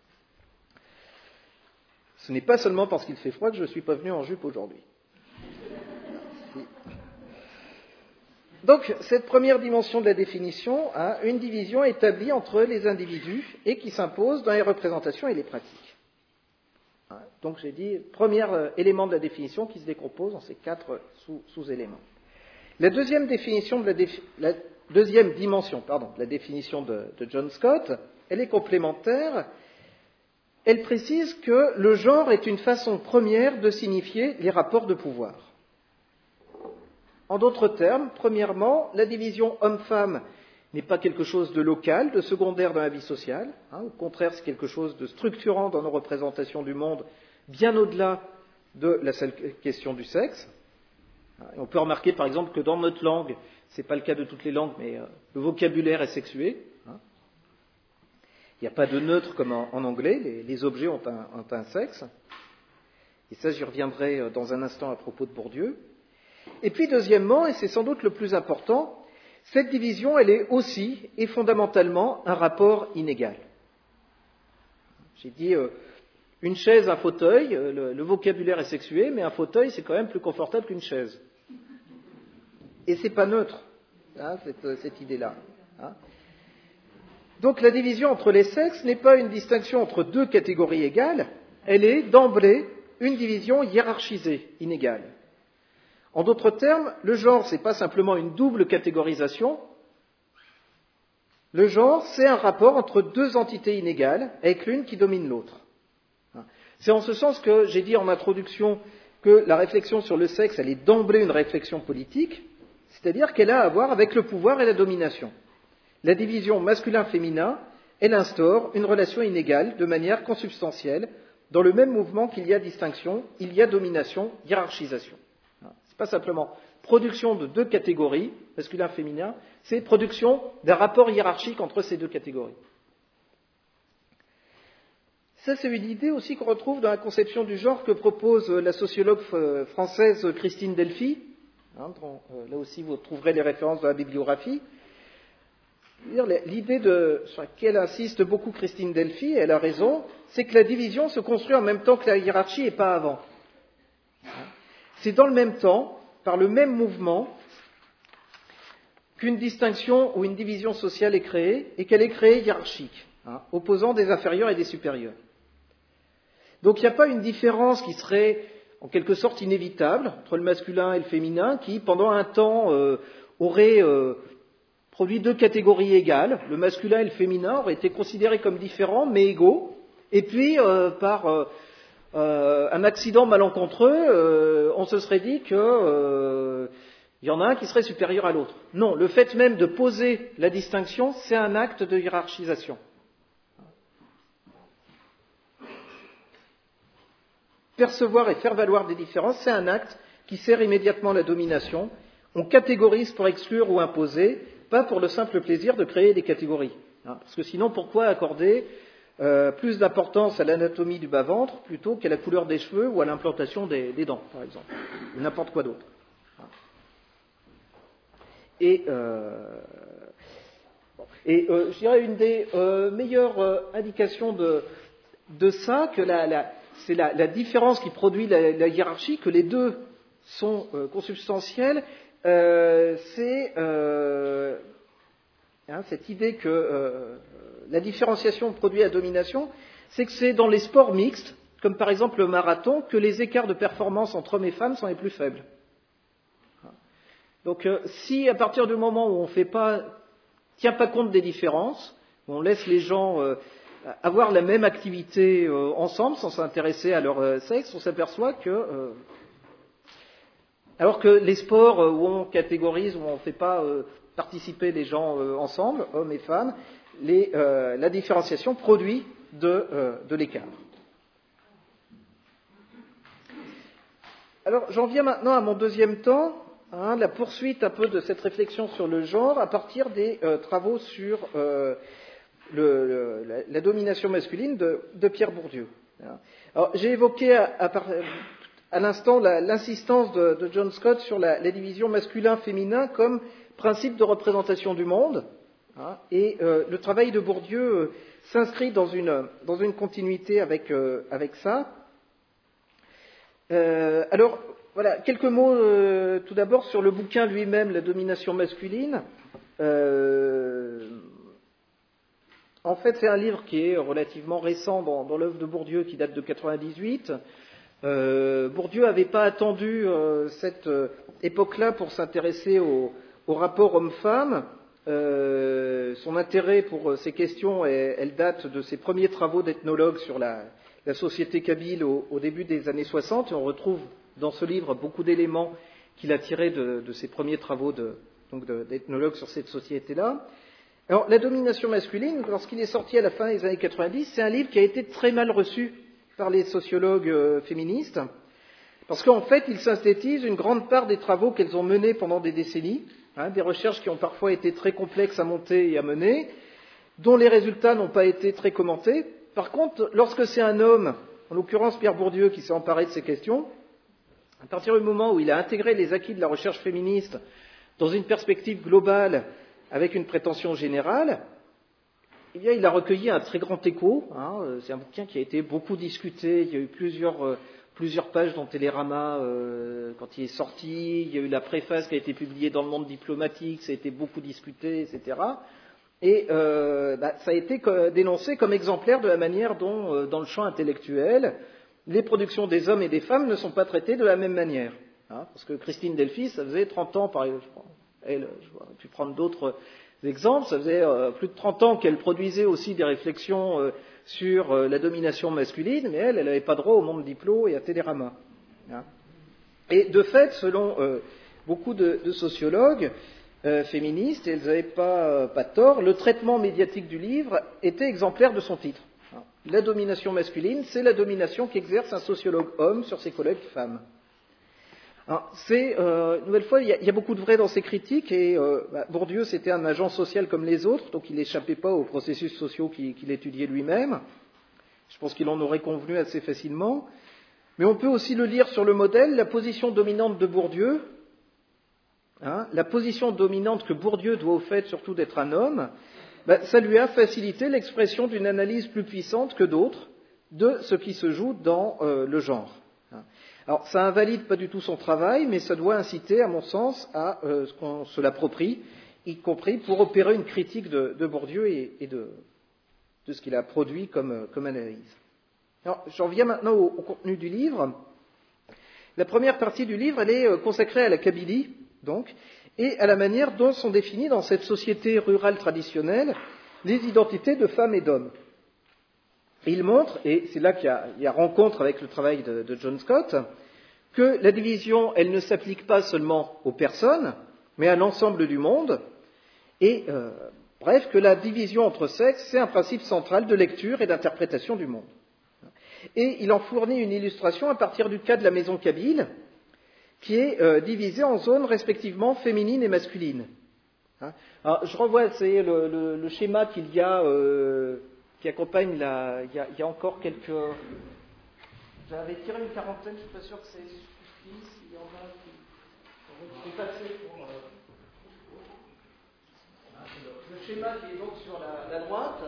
Ce n'est pas seulement parce qu'il fait froid que je ne suis pas venu en jupe aujourd'hui. Donc, cette première dimension de la définition a une division établie entre les individus et qui s'impose dans les représentations et les pratiques. Donc, j'ai dit, premier élément de la définition qui se décompose en ces 4 sous-éléments. La deuxième dimension de la définition de John Scott, elle est complémentaire. Elle précise que le genre est une façon première de signifier les rapports de pouvoir. En d'autres termes, premièrement, la division homme-femme n'est pas quelque chose de local, de secondaire dans la vie sociale. Au contraire, c'est quelque chose de structurant dans nos représentations du monde, bien au-delà de la seule question du sexe. Et on peut remarquer, par exemple, que dans notre langue, ce n'est pas le cas de toutes les langues, mais le vocabulaire est sexué. Il n'y a pas de neutre comme en anglais, les objets ont un sexe. Et ça, j'y reviendrai dans un instant à propos de Bourdieu. Et puis, deuxièmement, et c'est sans doute le plus important, cette division, elle est aussi et fondamentalement un rapport inégal. J'ai dit une chaise, un fauteuil, le vocabulaire est sexué, mais un fauteuil, c'est quand même plus confortable qu'une chaise. Et c'est pas neutre, cette idée-là. Donc la division entre les sexes n'est pas une distinction entre 2 catégories égales, elle est d'emblée une division hiérarchisée, inégale. En d'autres termes, le genre, ce n'est pas simplement une double catégorisation. Le genre, c'est un rapport entre 2 entités inégales, avec l'une qui domine l'autre. C'est en ce sens que j'ai dit en introduction que la réflexion sur le sexe, elle est d'emblée une réflexion politique, c'est-à-dire qu'elle a à voir avec le pouvoir et la domination. La division masculin-féminin, elle instaure une relation inégale de manière consubstantielle. Dans le même mouvement qu'il y a distinction, il y a domination, hiérarchisation. Ce n'est pas simplement production de 2 catégories, masculin-féminin, c'est production d'un rapport hiérarchique entre ces 2 catégories. Ça, c'est une idée aussi qu'on retrouve dans la conception du genre que propose la sociologue française Christine Delphy. Là aussi, vous trouverez les références dans la bibliographie. L'idée sur laquelle insiste beaucoup Christine Delphy, et elle a raison, c'est que la division se construit en même temps que la hiérarchie et pas avant. C'est dans le même temps, par le même mouvement, qu'une distinction ou une division sociale est créée, et qu'elle est créée hiérarchique, opposant des inférieurs et des supérieurs. Donc il n'y a pas une différence qui serait en quelque sorte inévitable entre le masculin et le féminin, qui pendant un temps aurait produit 2 catégories égales. Le masculin et le féminin auraient été considérés comme différents mais égaux, et puis par un accident malencontreux, on se serait dit qu'il y en a un qui serait supérieur à l'autre. Non, le fait même de poser la distinction, c'est un acte de hiérarchisation. Percevoir et faire valoir des différences, c'est un acte qui sert immédiatement la domination On catégorise pour exclure ou imposer, pas pour le simple plaisir de créer des catégories. Parce que sinon, pourquoi accorder plus d'importance à l'anatomie du bas-ventre plutôt qu'à la couleur des cheveux ou à l'implantation des dents, par exemple, ou n'importe quoi d'autre. Et je dirais une des meilleures indications de ça, que c'est la différence qui produit la hiérarchie, que les deux sont consubstantiels, c'est cette idée que la différenciation produit la domination, c'est que c'est dans les sports mixtes, comme par exemple le marathon, que les écarts de performance entre hommes et femmes sont les plus faibles. Donc si à partir du moment où on tient pas compte des différences, où on laisse les gens avoir la même activité ensemble sans s'intéresser à leur sexe, on s'aperçoit que alors que les sports où on catégorise, où on ne fait pas participer les gens ensemble, hommes et femmes, la différenciation produit de l'écart. Alors j'en viens maintenant à mon deuxième temps, la poursuite un peu de cette réflexion sur le genre à partir des travaux sur la domination masculine de Pierre Bourdieu. Alors, j'ai évoqué à l'instant l'insistance de John Scott sur la division masculin-féminin comme principe de représentation du monde, et le travail de Bourdieu s'inscrit dans une continuité avec ça. Alors, voilà, quelques mots tout d'abord sur le bouquin lui-même, La domination masculine. En fait, c'est un livre qui est relativement récent dans l'œuvre de Bourdieu, qui date de 1998. Bourdieu n'avait pas attendu cette époque-là pour s'intéresser au rapport homme-femme. Son intérêt pour ces questions, elle date de ses premiers travaux d'ethnologue sur la société kabyle au début des années 60. Et on retrouve dans ce livre beaucoup d'éléments qu'il a tirés de ses premiers travaux d'ethnologue sur cette société-là. Alors, La domination masculine, lorsqu'il est sorti à la fin des années 90, c'est un livre qui a été très mal reçu par les sociologues féministes, parce qu'en fait, il synthétise une grande part des travaux qu'elles ont menés pendant des décennies, des recherches qui ont parfois été très complexes à monter et à mener, dont les résultats n'ont pas été très commentés. Par contre, lorsque c'est un homme, en l'occurrence Pierre Bourdieu, qui s'est emparé de ces questions, à partir du moment où il a intégré les acquis de la recherche féministe dans une perspective globale avec une prétention générale, eh bien, il a recueilli un très grand écho. C'est un bouquin qui a été beaucoup discuté. Il y a eu plusieurs pages dans Télérama quand il est sorti. Il y a eu la préface qui a été publiée dans le Monde diplomatique. Ça a été beaucoup discuté, etc. Et ça a été dénoncé comme exemplaire de la manière dont, dans le champ intellectuel, les productions des hommes et des femmes ne sont pas traitées de la même manière. Parce que Christine Delphi, ça faisait 30 ans, par exemple, elle, j'aurais pu prendre d'autres exemples, ça faisait plus de 30 ans qu'elle produisait aussi des réflexions sur la domination masculine, mais elle n'avait pas droit au Monde Diplo et à Télérama. Et de fait, selon beaucoup de sociologues féministes, et elles n'avaient pas tort, le traitement médiatique du livre était exemplaire de son titre. La domination masculine, c'est la domination qu'exerce un sociologue homme sur ses collègues femmes. Alors, une nouvelle fois, il y a beaucoup de vrai dans ces critiques, et Bourdieu, c'était un agent social comme les autres, donc il n'échappait pas aux processus sociaux qu'il étudiait lui-même. Je pense qu'il en aurait convenu assez facilement. Mais on peut aussi le lire sur le modèle, la position dominante de Bourdieu, la position dominante que Bourdieu doit au fait surtout d'être un homme, ça lui a facilité l'expression d'une analyse plus puissante que d'autres de ce qui se joue dans le genre. Alors, ça invalide pas du tout son travail, mais ça doit inciter, à mon sens, à ce qu'on se l'approprie, y compris pour opérer une critique de Bourdieu et de ce qu'il a produit comme analyse. Alors, j'en viens maintenant au contenu du livre. La première partie du livre, elle est consacrée à la Kabylie, donc, et à la manière dont sont définies dans cette société rurale traditionnelle les identités de femmes et d'hommes. Et il montre, et c'est là qu'il y a rencontre avec le travail de John Scott, que la division, elle ne s'applique pas seulement aux personnes, mais à l'ensemble du monde, et bref, que la division entre sexes, c'est un principe central de lecture et d'interprétation du monde. Et il en fournit une illustration à partir du cas de la maison kabyle, qui est divisée en zones respectivement féminines et masculines. Hein. Alors, je renvoie, c'est le schéma qu'il y a, qui accompagne la... Il y a encore quelques... J'avais tiré une quarantaine, je ne suis pas sûr que c'est suffisant. S'il y en a qui sont passés pour... Le schéma qui est donc sur la droite.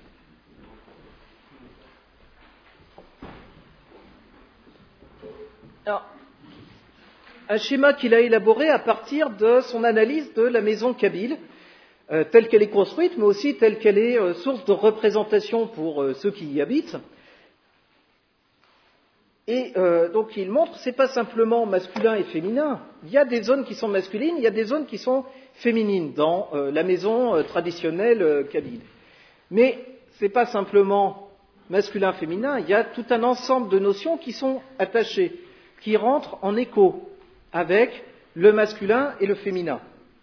Alors, un schéma qu'il a élaboré à partir de son analyse de la maison kabyle, telle qu'elle est construite, mais aussi telle qu'elle est source de représentation pour ceux qui y habitent. Et donc il montre que ce n'est pas simplement masculin et féminin. Il y a des zones qui sont masculines, il y a des zones qui sont féminines dans la maison traditionnelle kabyle. Mais ce n'est pas simplement masculin-féminin, il y a tout un ensemble de notions qui sont attachées, qui rentrent en écho avec le masculin et le féminin.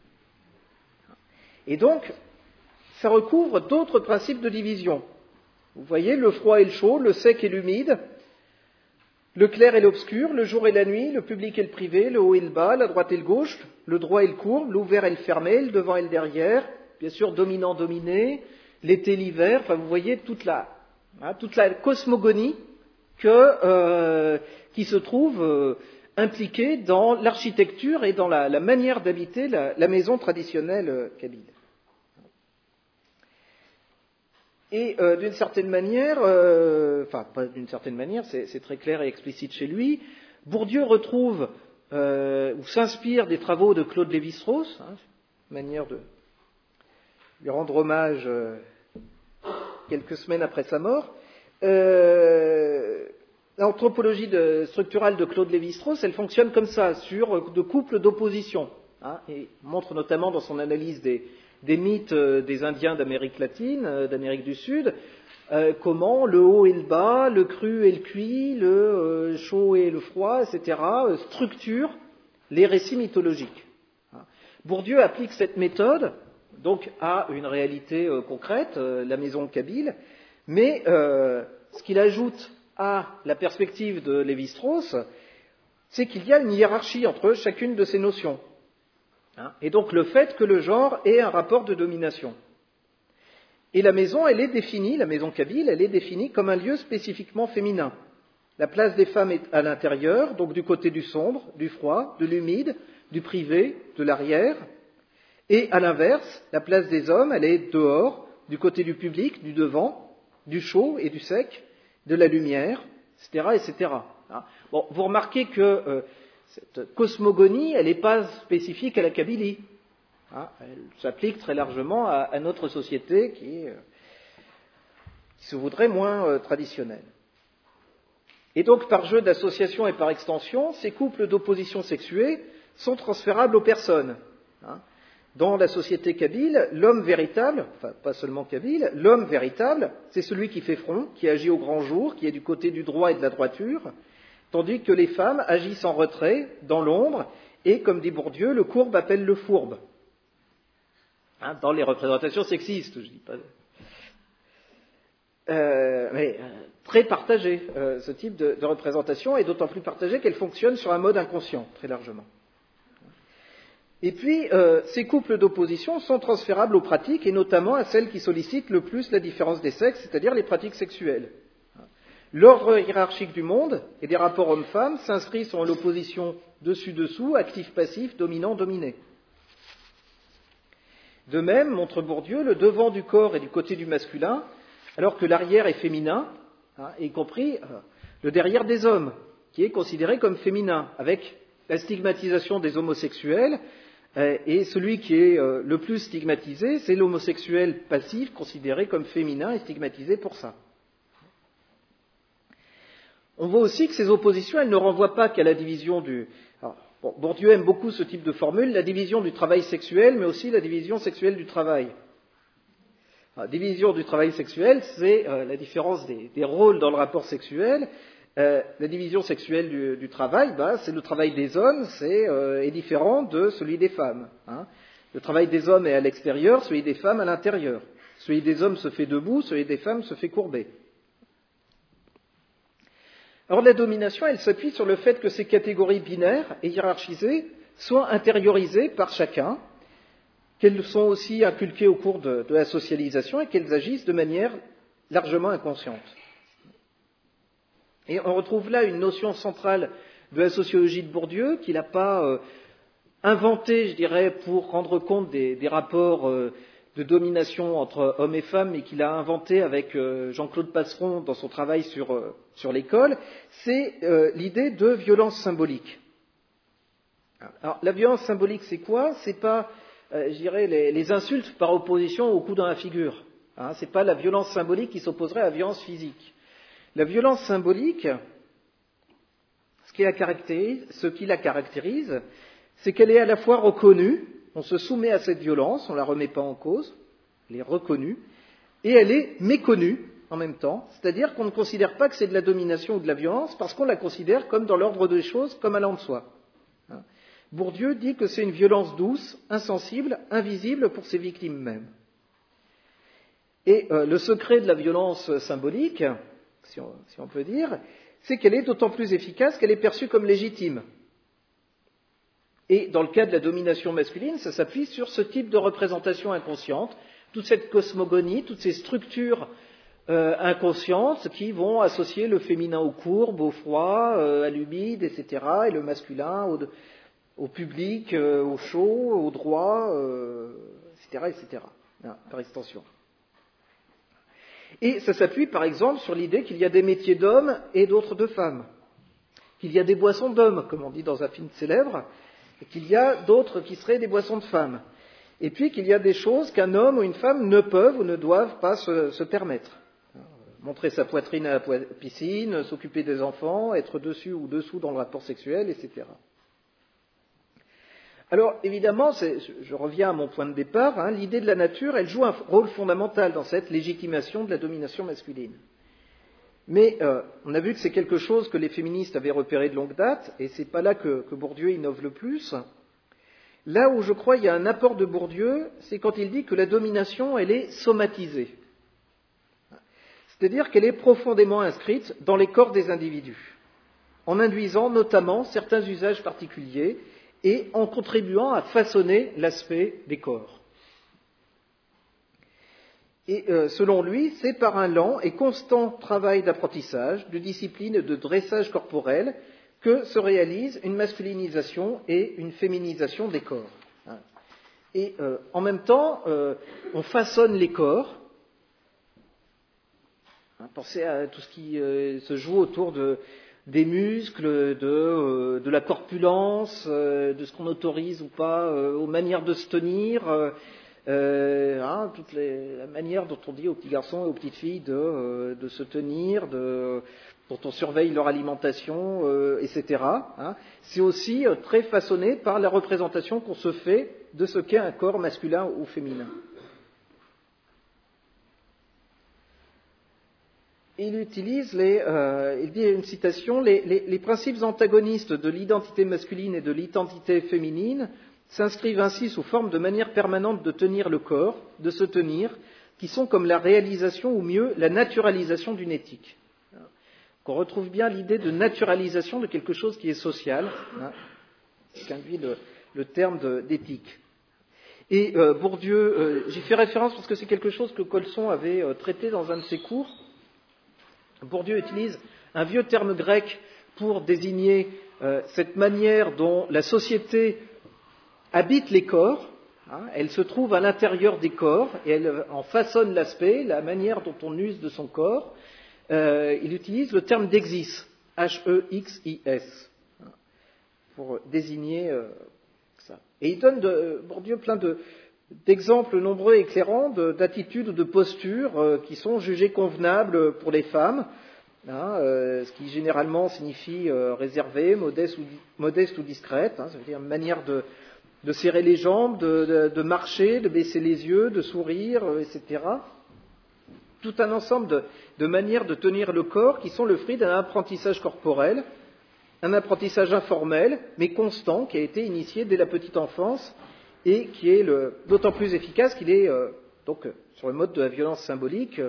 Et donc, ça recouvre d'autres principes de division. Vous voyez, le froid et le chaud, le sec et l'humide, le clair et l'obscur, le jour et la nuit, le public et le privé, le haut et le bas, la droite et le gauche, le droit et le courbe, l'ouvert et le fermé, le devant et le derrière, bien sûr dominant-dominé, l'été, l'hiver, enfin vous voyez toute la cosmogonie qui se trouve impliquée dans l'architecture et dans la manière d'habiter la maison traditionnelle kabyle. Et d'une certaine manière, pas d'une certaine manière, c'est très clair et explicite chez lui, Bourdieu retrouve ou s'inspire des travaux de Claude Lévi-Strauss, manière de lui rendre hommage quelques semaines après sa mort. L'anthropologie structurale de Claude Lévi-Strauss, elle fonctionne comme ça, sur de couples d'opposition, et montre notamment dans son analyse des mythes des Indiens d'Amérique latine, d'Amérique du Sud, comment le haut et le bas, le cru et le cuit, le chaud et le froid, etc., structurent les récits mythologiques. Bourdieu applique cette méthode donc à une réalité concrète, la maison kabyle, mais ce qu'il ajoute à la perspective de Lévi-Strauss, c'est qu'il y a une hiérarchie entre chacune de ces notions. Et donc le fait que le genre ait un rapport de domination. Et la maison, elle est définie, la maison kabyle, elle est définie comme un lieu spécifiquement féminin. La place des femmes est à l'intérieur, donc du côté du sombre, du froid, de l'humide, du privé, de l'arrière. Et à l'inverse, la place des hommes, elle est dehors, du côté du public, du devant, du chaud et du sec, de la lumière, etc., etc. Bon, vous remarquez que cette cosmogonie, elle n'est pas spécifique à la Kabylie. Elle s'applique très largement à notre société qui se voudrait moins traditionnelle. Et donc, par jeu d'association et par extension, ces couples d'opposition sexuée sont transférables aux personnes. Dans la société kabyle, l'homme véritable, enfin pas seulement kabyle, l'homme véritable, c'est celui qui fait front, qui agit au grand jour, qui est du côté du droit et de la droiture, tandis que les femmes agissent en retrait, dans l'ombre, et, comme dit Bourdieu, le courbe appelle le fourbe. Dans les représentations sexistes, je dis pas. Mais très partagé, ce type de représentation, et d'autant plus partagé qu'elle fonctionne sur un mode inconscient, très largement. Et puis, ces couples d'opposition sont transférables aux pratiques, et notamment à celles qui sollicitent le plus la différence des sexes, c'est-à-dire les pratiques sexuelles. L'ordre hiérarchique du monde et des rapports hommes-femmes s'inscrit sur l'opposition dessus-dessous, actif-passif, dominant-dominé. De même, montre Bourdieu, le devant du corps est du côté du masculin, alors que l'arrière est féminin, y compris le derrière des hommes, qui est considéré comme féminin, avec la stigmatisation des homosexuels, et celui qui est le plus stigmatisé, c'est l'homosexuel passif, considéré comme féminin et stigmatisé pour ça. On voit aussi que ces oppositions, elles ne renvoient pas qu'à la division du... Bourdieu aime beaucoup ce type de formule, la division du travail sexuel, mais aussi la division sexuelle du travail. La division du travail sexuel, c'est la différence des rôles dans le rapport sexuel. La division sexuelle du travail, c'est le travail des hommes, est différent de celui des femmes. Le travail des hommes est à l'extérieur, celui des femmes à l'intérieur. Celui des hommes se fait debout, celui des femmes se fait courbé. Alors la domination, elle s'appuie sur le fait que ces catégories binaires et hiérarchisées soient intériorisées par chacun, qu'elles sont aussi inculquées au cours de la socialisation et qu'elles agissent de manière largement inconsciente. Et on retrouve là une notion centrale de la sociologie de Bourdieu qu'il n'a pas inventée, je dirais, pour rendre compte des rapports de domination entre hommes et femmes, mais qu'il a inventé avec Jean-Claude Passeron dans son travail sur l'école, c'est l'idée de violence symbolique. Alors, la violence symbolique, c'est quoi? C'est pas, je dirais, les insultes par opposition au coup dans la figure. C'est pas la violence symbolique qui s'opposerait à la violence physique. La violence symbolique, ce qui la caractérise, c'est qu'elle est à la fois reconnue, on se soumet à cette violence, on ne la remet pas en cause, elle est reconnue, et elle est méconnue en même temps, c'est-à-dire qu'on ne considère pas que c'est de la domination ou de la violence parce qu'on la considère comme dans l'ordre des choses, comme allant de soi. Bourdieu dit que c'est une violence douce, insensible, invisible pour ses victimes mêmes. Et le secret de la violence symbolique, si on peut dire, c'est qu'elle est d'autant plus efficace qu'elle est perçue comme légitime. Et dans le cas de la domination masculine, ça s'appuie sur ce type de représentation inconsciente, toute cette cosmogonie, toutes ces structures inconscientes qui vont associer le féminin au courbe, au froid, à l'humide, etc., et le masculin au public, au chaud, au droit, etc., par extension. Et ça s'appuie par exemple sur l'idée qu'il y a des métiers d'hommes et d'autres de femmes, qu'il y a des boissons d'hommes, comme on dit dans un film célèbre, et qu'il y a d'autres qui seraient des boissons de femmes, et puis qu'il y a des choses qu'un homme ou une femme ne peuvent ou ne doivent pas se permettre. Montrer sa poitrine à la piscine, s'occuper des enfants, être dessus ou dessous dans le rapport sexuel, etc. Alors, évidemment, je reviens à mon point de départ, l'idée de la nature, elle joue un rôle fondamental dans cette légitimation de la domination masculine. Mais on a vu que c'est quelque chose que les féministes avaient repéré de longue date, et c'est pas là que Bourdieu innove le plus. Là où je crois il y a un apport de Bourdieu, c'est quand il dit que la domination, elle est somatisée. C'est-à-dire qu'elle est profondément inscrite dans les corps des individus, en induisant notamment certains usages particuliers, et en contribuant à façonner l'aspect des corps. Et selon lui, c'est par un lent et constant travail d'apprentissage, de discipline et de dressage corporel que se réalise une masculinisation et une féminisation des corps. Et en même temps, on façonne les corps. Pensez à tout ce qui se joue autour des muscles, de la corpulence, de ce qu'on autorise ou pas, aux manières de se tenir, la manière dont on dit aux petits garçons et aux petites filles de se tenir, dont on surveille leur alimentation, etc. C'est aussi très façonné par la représentation qu'on se fait de ce qu'est un corps masculin ou féminin. Il utilise il dit une citation, les principes antagonistes de l'identité masculine et de l'identité féminine s'inscrivent ainsi sous forme de manière permanente de tenir le corps, de se tenir, qui sont comme la réalisation ou mieux la naturalisation d'une éthique. On retrouve bien l'idée de naturalisation de quelque chose qui est social, ce qu'induit le terme d'éthique. Et Bourdieu, j'y fais référence parce que c'est quelque chose que Colson avait traité dans un de ses cours. Bourdieu utilise un vieux terme grec pour désigner cette manière dont la société habite les corps. Elle se trouve à l'intérieur des corps et elle en façonne l'aspect, la manière dont on use de son corps. Il utilise le terme d'exis, H-E-X-I-S, pour désigner ça. Et il donne Bourdieu plein d'exemples nombreux et éclairants d'attitudes ou de postures qui sont jugées convenables pour les femmes, ce qui généralement signifie réservée, modeste ou discrète, ça veut dire une manière de serrer les jambes, de marcher, de baisser les yeux, de sourire, etc. Tout un ensemble de manières de tenir le corps qui sont le fruit d'un apprentissage corporel, un apprentissage informel mais constant qui a été initié dès la petite enfance et qui est d'autant plus efficace qu'il est, donc, sur le mode de la violence symbolique,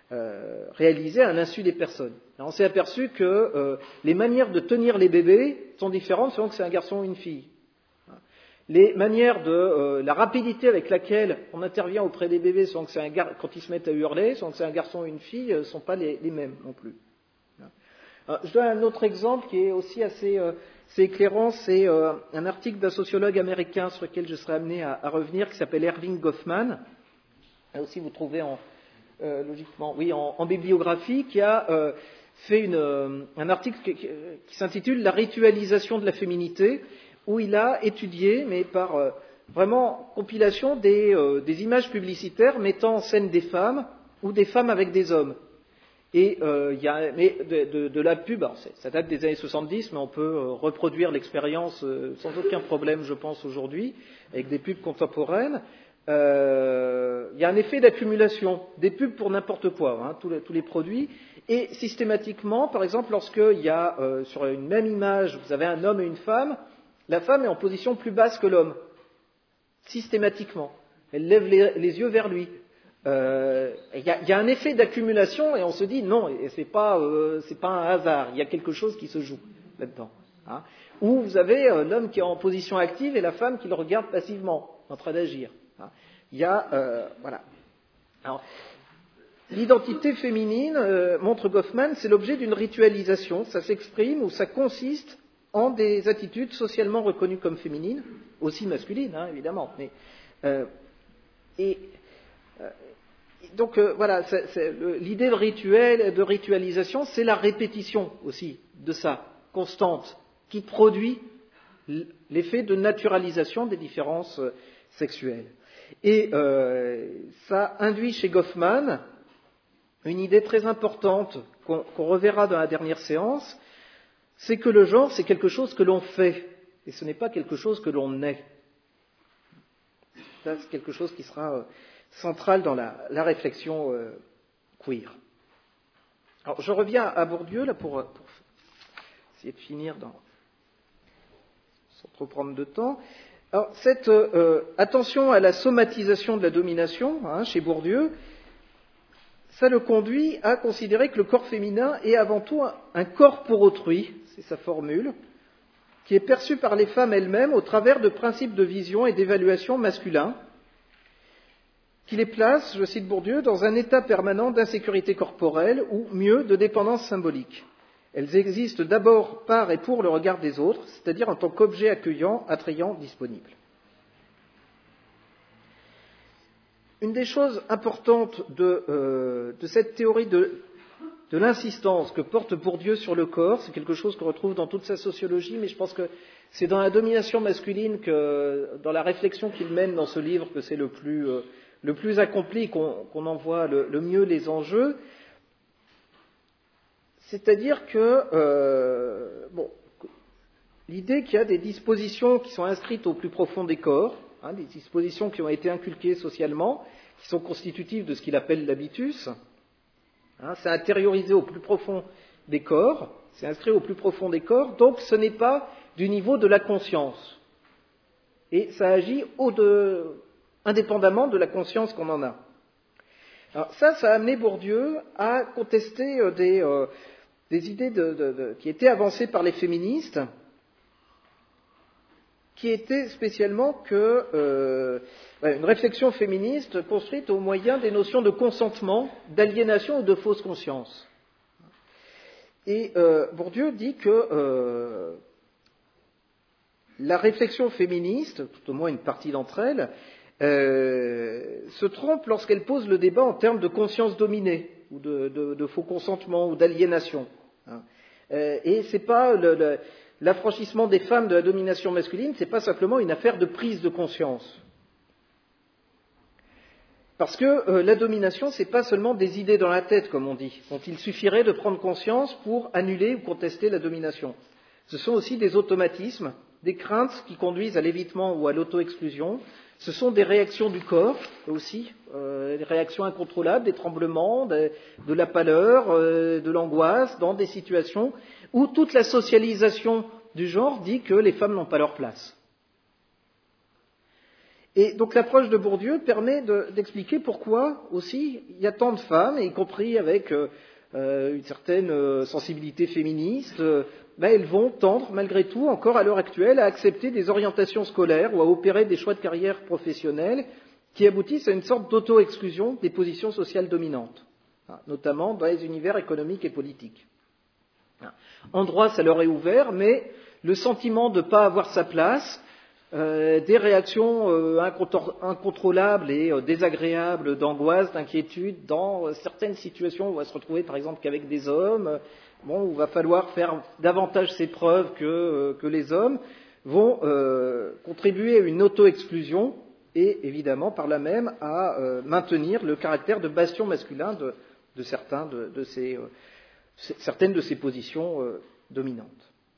réalisées à l'insu des personnes. Alors, on s'est aperçu que les manières de tenir les bébés sont différentes selon que c'est un garçon ou une fille. Les manières la rapidité avec laquelle on intervient auprès des bébés selon que c'est quand ils se mettent à hurler, selon que c'est un garçon ou une fille, ne sont pas les mêmes non plus. Alors, je donne un autre exemple qui est aussi assez éclairant, c'est un article d'un sociologue américain sur lequel je serai amené à revenir, qui s'appelle Erving Goffman. Là aussi, vous trouvez logiquement, oui, en bibliographie, qui a fait un article qui s'intitule « La ritualisation de la féminité », où il a étudié, mais par vraiment compilation, des images publicitaires mettant en scène des femmes ou des femmes avec des hommes. Et il y a de la pub, alors ça date des années 70, mais on peut reproduire l'expérience sans aucun problème, je pense, aujourd'hui, avec des pubs contemporaines. Il y a un effet d'accumulation, des pubs pour n'importe quoi, tous les produits, et systématiquement, par exemple, lorsqu'il y a sur une même image, vous avez un homme et une femme, la femme est en position plus basse que l'homme, systématiquement. Elle lève les yeux vers lui. Il y a un effet d'accumulation et on se dit non, c'est pas un hasard, il y a quelque chose qui se joue là-dedans. Ou vous avez l'homme qui est en position active et la femme qui le regarde passivement, en train d'agir. Il y a voilà. Alors, l'identité féminine, montre Goffman, c'est l'objet d'une ritualisation. Ça s'exprime ou ça consiste en des attitudes socialement reconnues comme féminines, aussi masculines, évidemment. Mais, donc voilà, l'idée de rituel, de ritualisation, c'est la répétition aussi de ça, constante, qui produit l'effet de naturalisation des différences sexuelles. Et ça induit chez Goffman une idée très importante qu'on reverra dans la dernière séance, c'est que le genre, c'est quelque chose que l'on fait, et ce n'est pas quelque chose que l'on est. Ça, c'est quelque chose qui sera central dans la réflexion queer. Alors, je reviens à Bourdieu, là, pour essayer de finir sans trop prendre de temps. Alors, cette attention à la somatisation de la domination, chez Bourdieu, ça le conduit à considérer que le corps féminin est avant tout un corps pour autrui, c'est sa formule, qui est perçu par les femmes elles-mêmes au travers de principes de vision et d'évaluation masculins, qui les place, je cite Bourdieu, dans un état permanent d'insécurité corporelle ou, mieux, de dépendance symbolique. Elles existent d'abord par et pour le regard des autres, c'est-à-dire en tant qu'objet accueillant, attrayant, disponible. Une des choses importantes de cette théorie de l'insistance que porte Bourdieu sur le corps, c'est quelque chose qu'on retrouve dans toute sa sociologie, mais je pense que c'est dans la domination masculine, dans la réflexion qu'il mène dans ce livre, que c'est le plus accompli, qu'on en voit le mieux les enjeux. C'est-à-dire que, l'idée qu'il y a des dispositions qui sont inscrites au plus profond des corps, des dispositions qui ont été inculquées socialement, qui sont constitutives de ce qu'il appelle l'habitus, c'est intériorisé au plus profond des corps, c'est inscrit au plus profond des corps, donc ce n'est pas du niveau de la conscience. Et ça agit indépendamment de la conscience qu'on en a. Alors ça a amené Bourdieu à contester des idées qui étaient avancées par les féministes, qui était spécialement une réflexion féministe construite au moyen des notions de consentement, d'aliénation ou de fausse conscience. Et Bourdieu dit que la réflexion féministe, tout au moins une partie d'entre elles, se trompe lorsqu'elle pose le débat en termes de conscience dominée, ou de faux consentement, ou d'aliénation. Et c'est pas l'affranchissement des femmes de la domination masculine, c'est pas simplement une affaire de prise de conscience. Parce que la domination, c'est pas seulement des idées dans la tête, comme on dit, dont il suffirait de prendre conscience pour annuler ou contester la domination. Ce sont aussi des automatismes, des craintes qui conduisent à l'évitement ou à l'auto-exclusion. Ce sont des réactions du corps aussi, des réactions incontrôlables, des tremblements, de la pâleur, de l'angoisse, dans des situations où toute la socialisation du genre dit que les femmes n'ont pas leur place. Et donc l'approche de Bourdieu permet d'expliquer pourquoi aussi il y a tant de femmes, y compris avec une certaine sensibilité féministe, elles vont tendre malgré tout, encore à l'heure actuelle, à accepter des orientations scolaires ou à opérer des choix de carrière professionnelle qui aboutissent à une sorte d'auto-exclusion des positions sociales dominantes, notamment dans les univers économiques et politiques. En droit, ça leur est ouvert, mais le sentiment de ne pas avoir sa place, des réactions incontrôlables et désagréables d'angoisse, d'inquiétude dans certaines situations où on va se retrouver par exemple qu'avec des hommes, où il va falloir faire davantage ses preuves que les hommes, vont contribuer à une auto-exclusion et évidemment par là même à maintenir le caractère de bastion masculin de certaines de ces positions dominantes.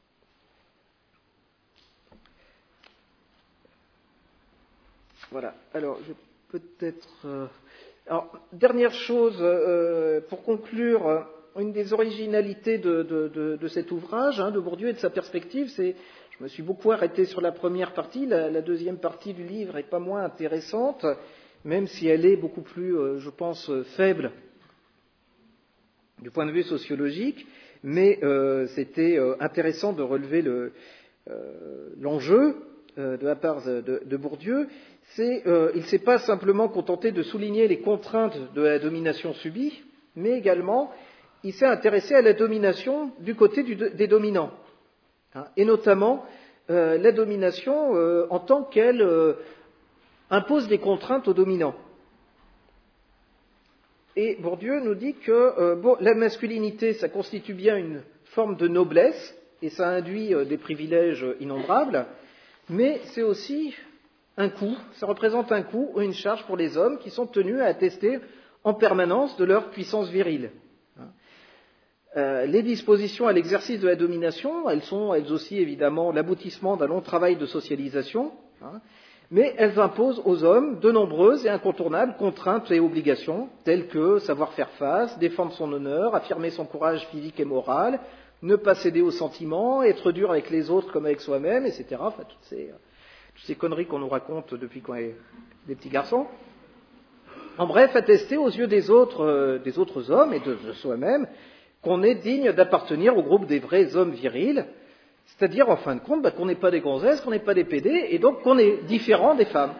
Voilà. Alors, je peut-être. Alors, dernière chose pour conclure, une des originalités de cet ouvrage, de Bourdieu et de sa perspective, c'est. Je me suis beaucoup arrêté sur la première partie. La deuxième partie du livre est pas moins intéressante, même si elle est beaucoup plus, je pense, faible du point de vue sociologique. Mais c'était intéressant de relever l'enjeu de la part de Bourdieu. Il ne s'est pas simplement contenté de souligner les contraintes de la domination subie, mais également il s'est intéressé à la domination du côté des dominants, et notamment la domination en tant qu'elle impose des contraintes aux dominants. Et Bourdieu nous dit que la masculinité, ça constitue bien une forme de noblesse, et ça induit des privilèges innombrables, mais c'est aussi un coût, ça représente un coût ou une charge pour les hommes qui sont tenus à attester en permanence de leur puissance virile. Les dispositions à l'exercice de la domination, elles sont elles aussi évidemment l'aboutissement d'un long travail de socialisation, mais elles imposent aux hommes de nombreuses et incontournables contraintes et obligations, telles que savoir faire face, défendre son honneur, affirmer son courage physique et moral, ne pas céder aux sentiments, être dur avec les autres comme avec soi-même, etc. Enfin, toutes ces conneries qu'on nous raconte depuis qu'on est des petits garçons. En bref, attester aux yeux des autres hommes et de soi-même qu'on est digne d'appartenir au groupe des vrais hommes virils, c'est-à-dire en fin de compte qu'on n'est pas des gonzesses, qu'on n'est pas des pédés, et donc qu'on est différent des femmes.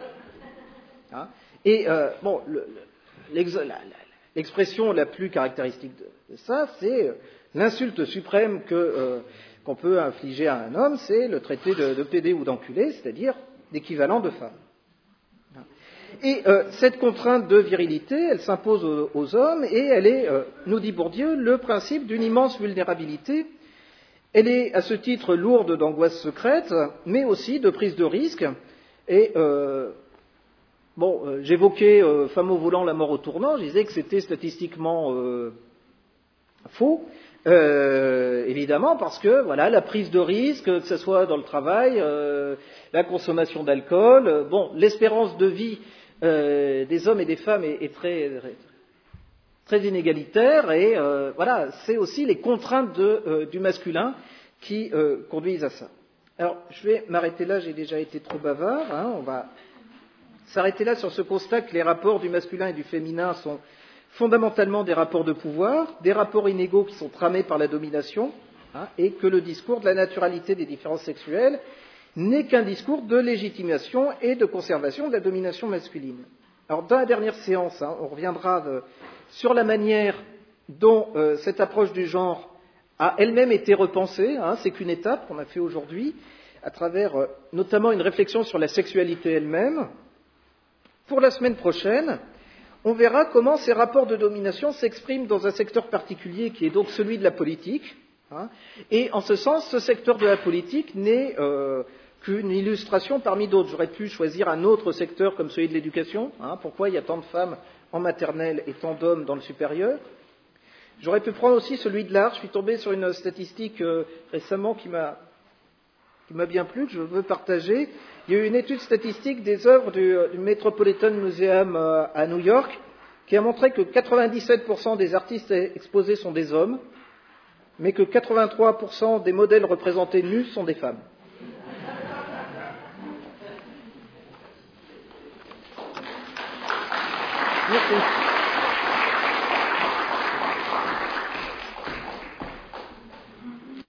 L'expression la plus caractéristique de ça, c'est l'insulte suprême qu'on peut infliger à un homme, c'est le traiter de pédé ou d'enculé, c'est-à-dire d'équivalent de femme. Et cette contrainte de virilité, elle s'impose aux hommes et elle est, nous dit Bourdieu, le principe d'une immense vulnérabilité. Elle est à ce titre lourde d'angoisse secrète, mais aussi de prise de risque. Et j'évoquais femme au volant, la mort au tournant. Je disais que c'était statistiquement faux. Évidemment, parce que la prise de risque, que ce soit dans le travail, la consommation d'alcool, l'espérance de vie des hommes et des femmes est très, très inégalitaire, et c'est aussi les contraintes du masculin qui conduisent à ça. Alors, je vais m'arrêter là, j'ai déjà été trop bavard, on va s'arrêter là sur ce constat que les rapports du masculin et du féminin sont fondamentalement des rapports de pouvoir, des rapports inégaux qui sont tramés par la domination, et que le discours de la naturalité des différences sexuelles n'est qu'un discours de légitimation et de conservation de la domination masculine. Alors, dans la dernière séance, on reviendra sur la manière dont cette approche du genre a elle-même été repensée, c'est qu'une étape qu'on a fait aujourd'hui, à travers notamment une réflexion sur la sexualité elle-même. Pour la semaine prochaine, on verra comment ces rapports de domination s'expriment dans un secteur particulier qui est donc celui de la politique. Et en ce sens, ce secteur de la politique n'est qu'une illustration parmi d'autres. J'aurais pu choisir un autre secteur comme celui de l'éducation. Pourquoi il y a tant de femmes en maternelle et tant d'hommes dans le supérieur? J'aurais pu prendre aussi celui de l'art. Je suis tombé sur une statistique récemment qui m'a bien plu, que je veux partager. Il y a eu une étude statistique des œuvres du Metropolitan Museum à New York qui a montré que 97% des artistes exposés sont des hommes, mais que 83% des modèles représentés nus sont des femmes. Merci.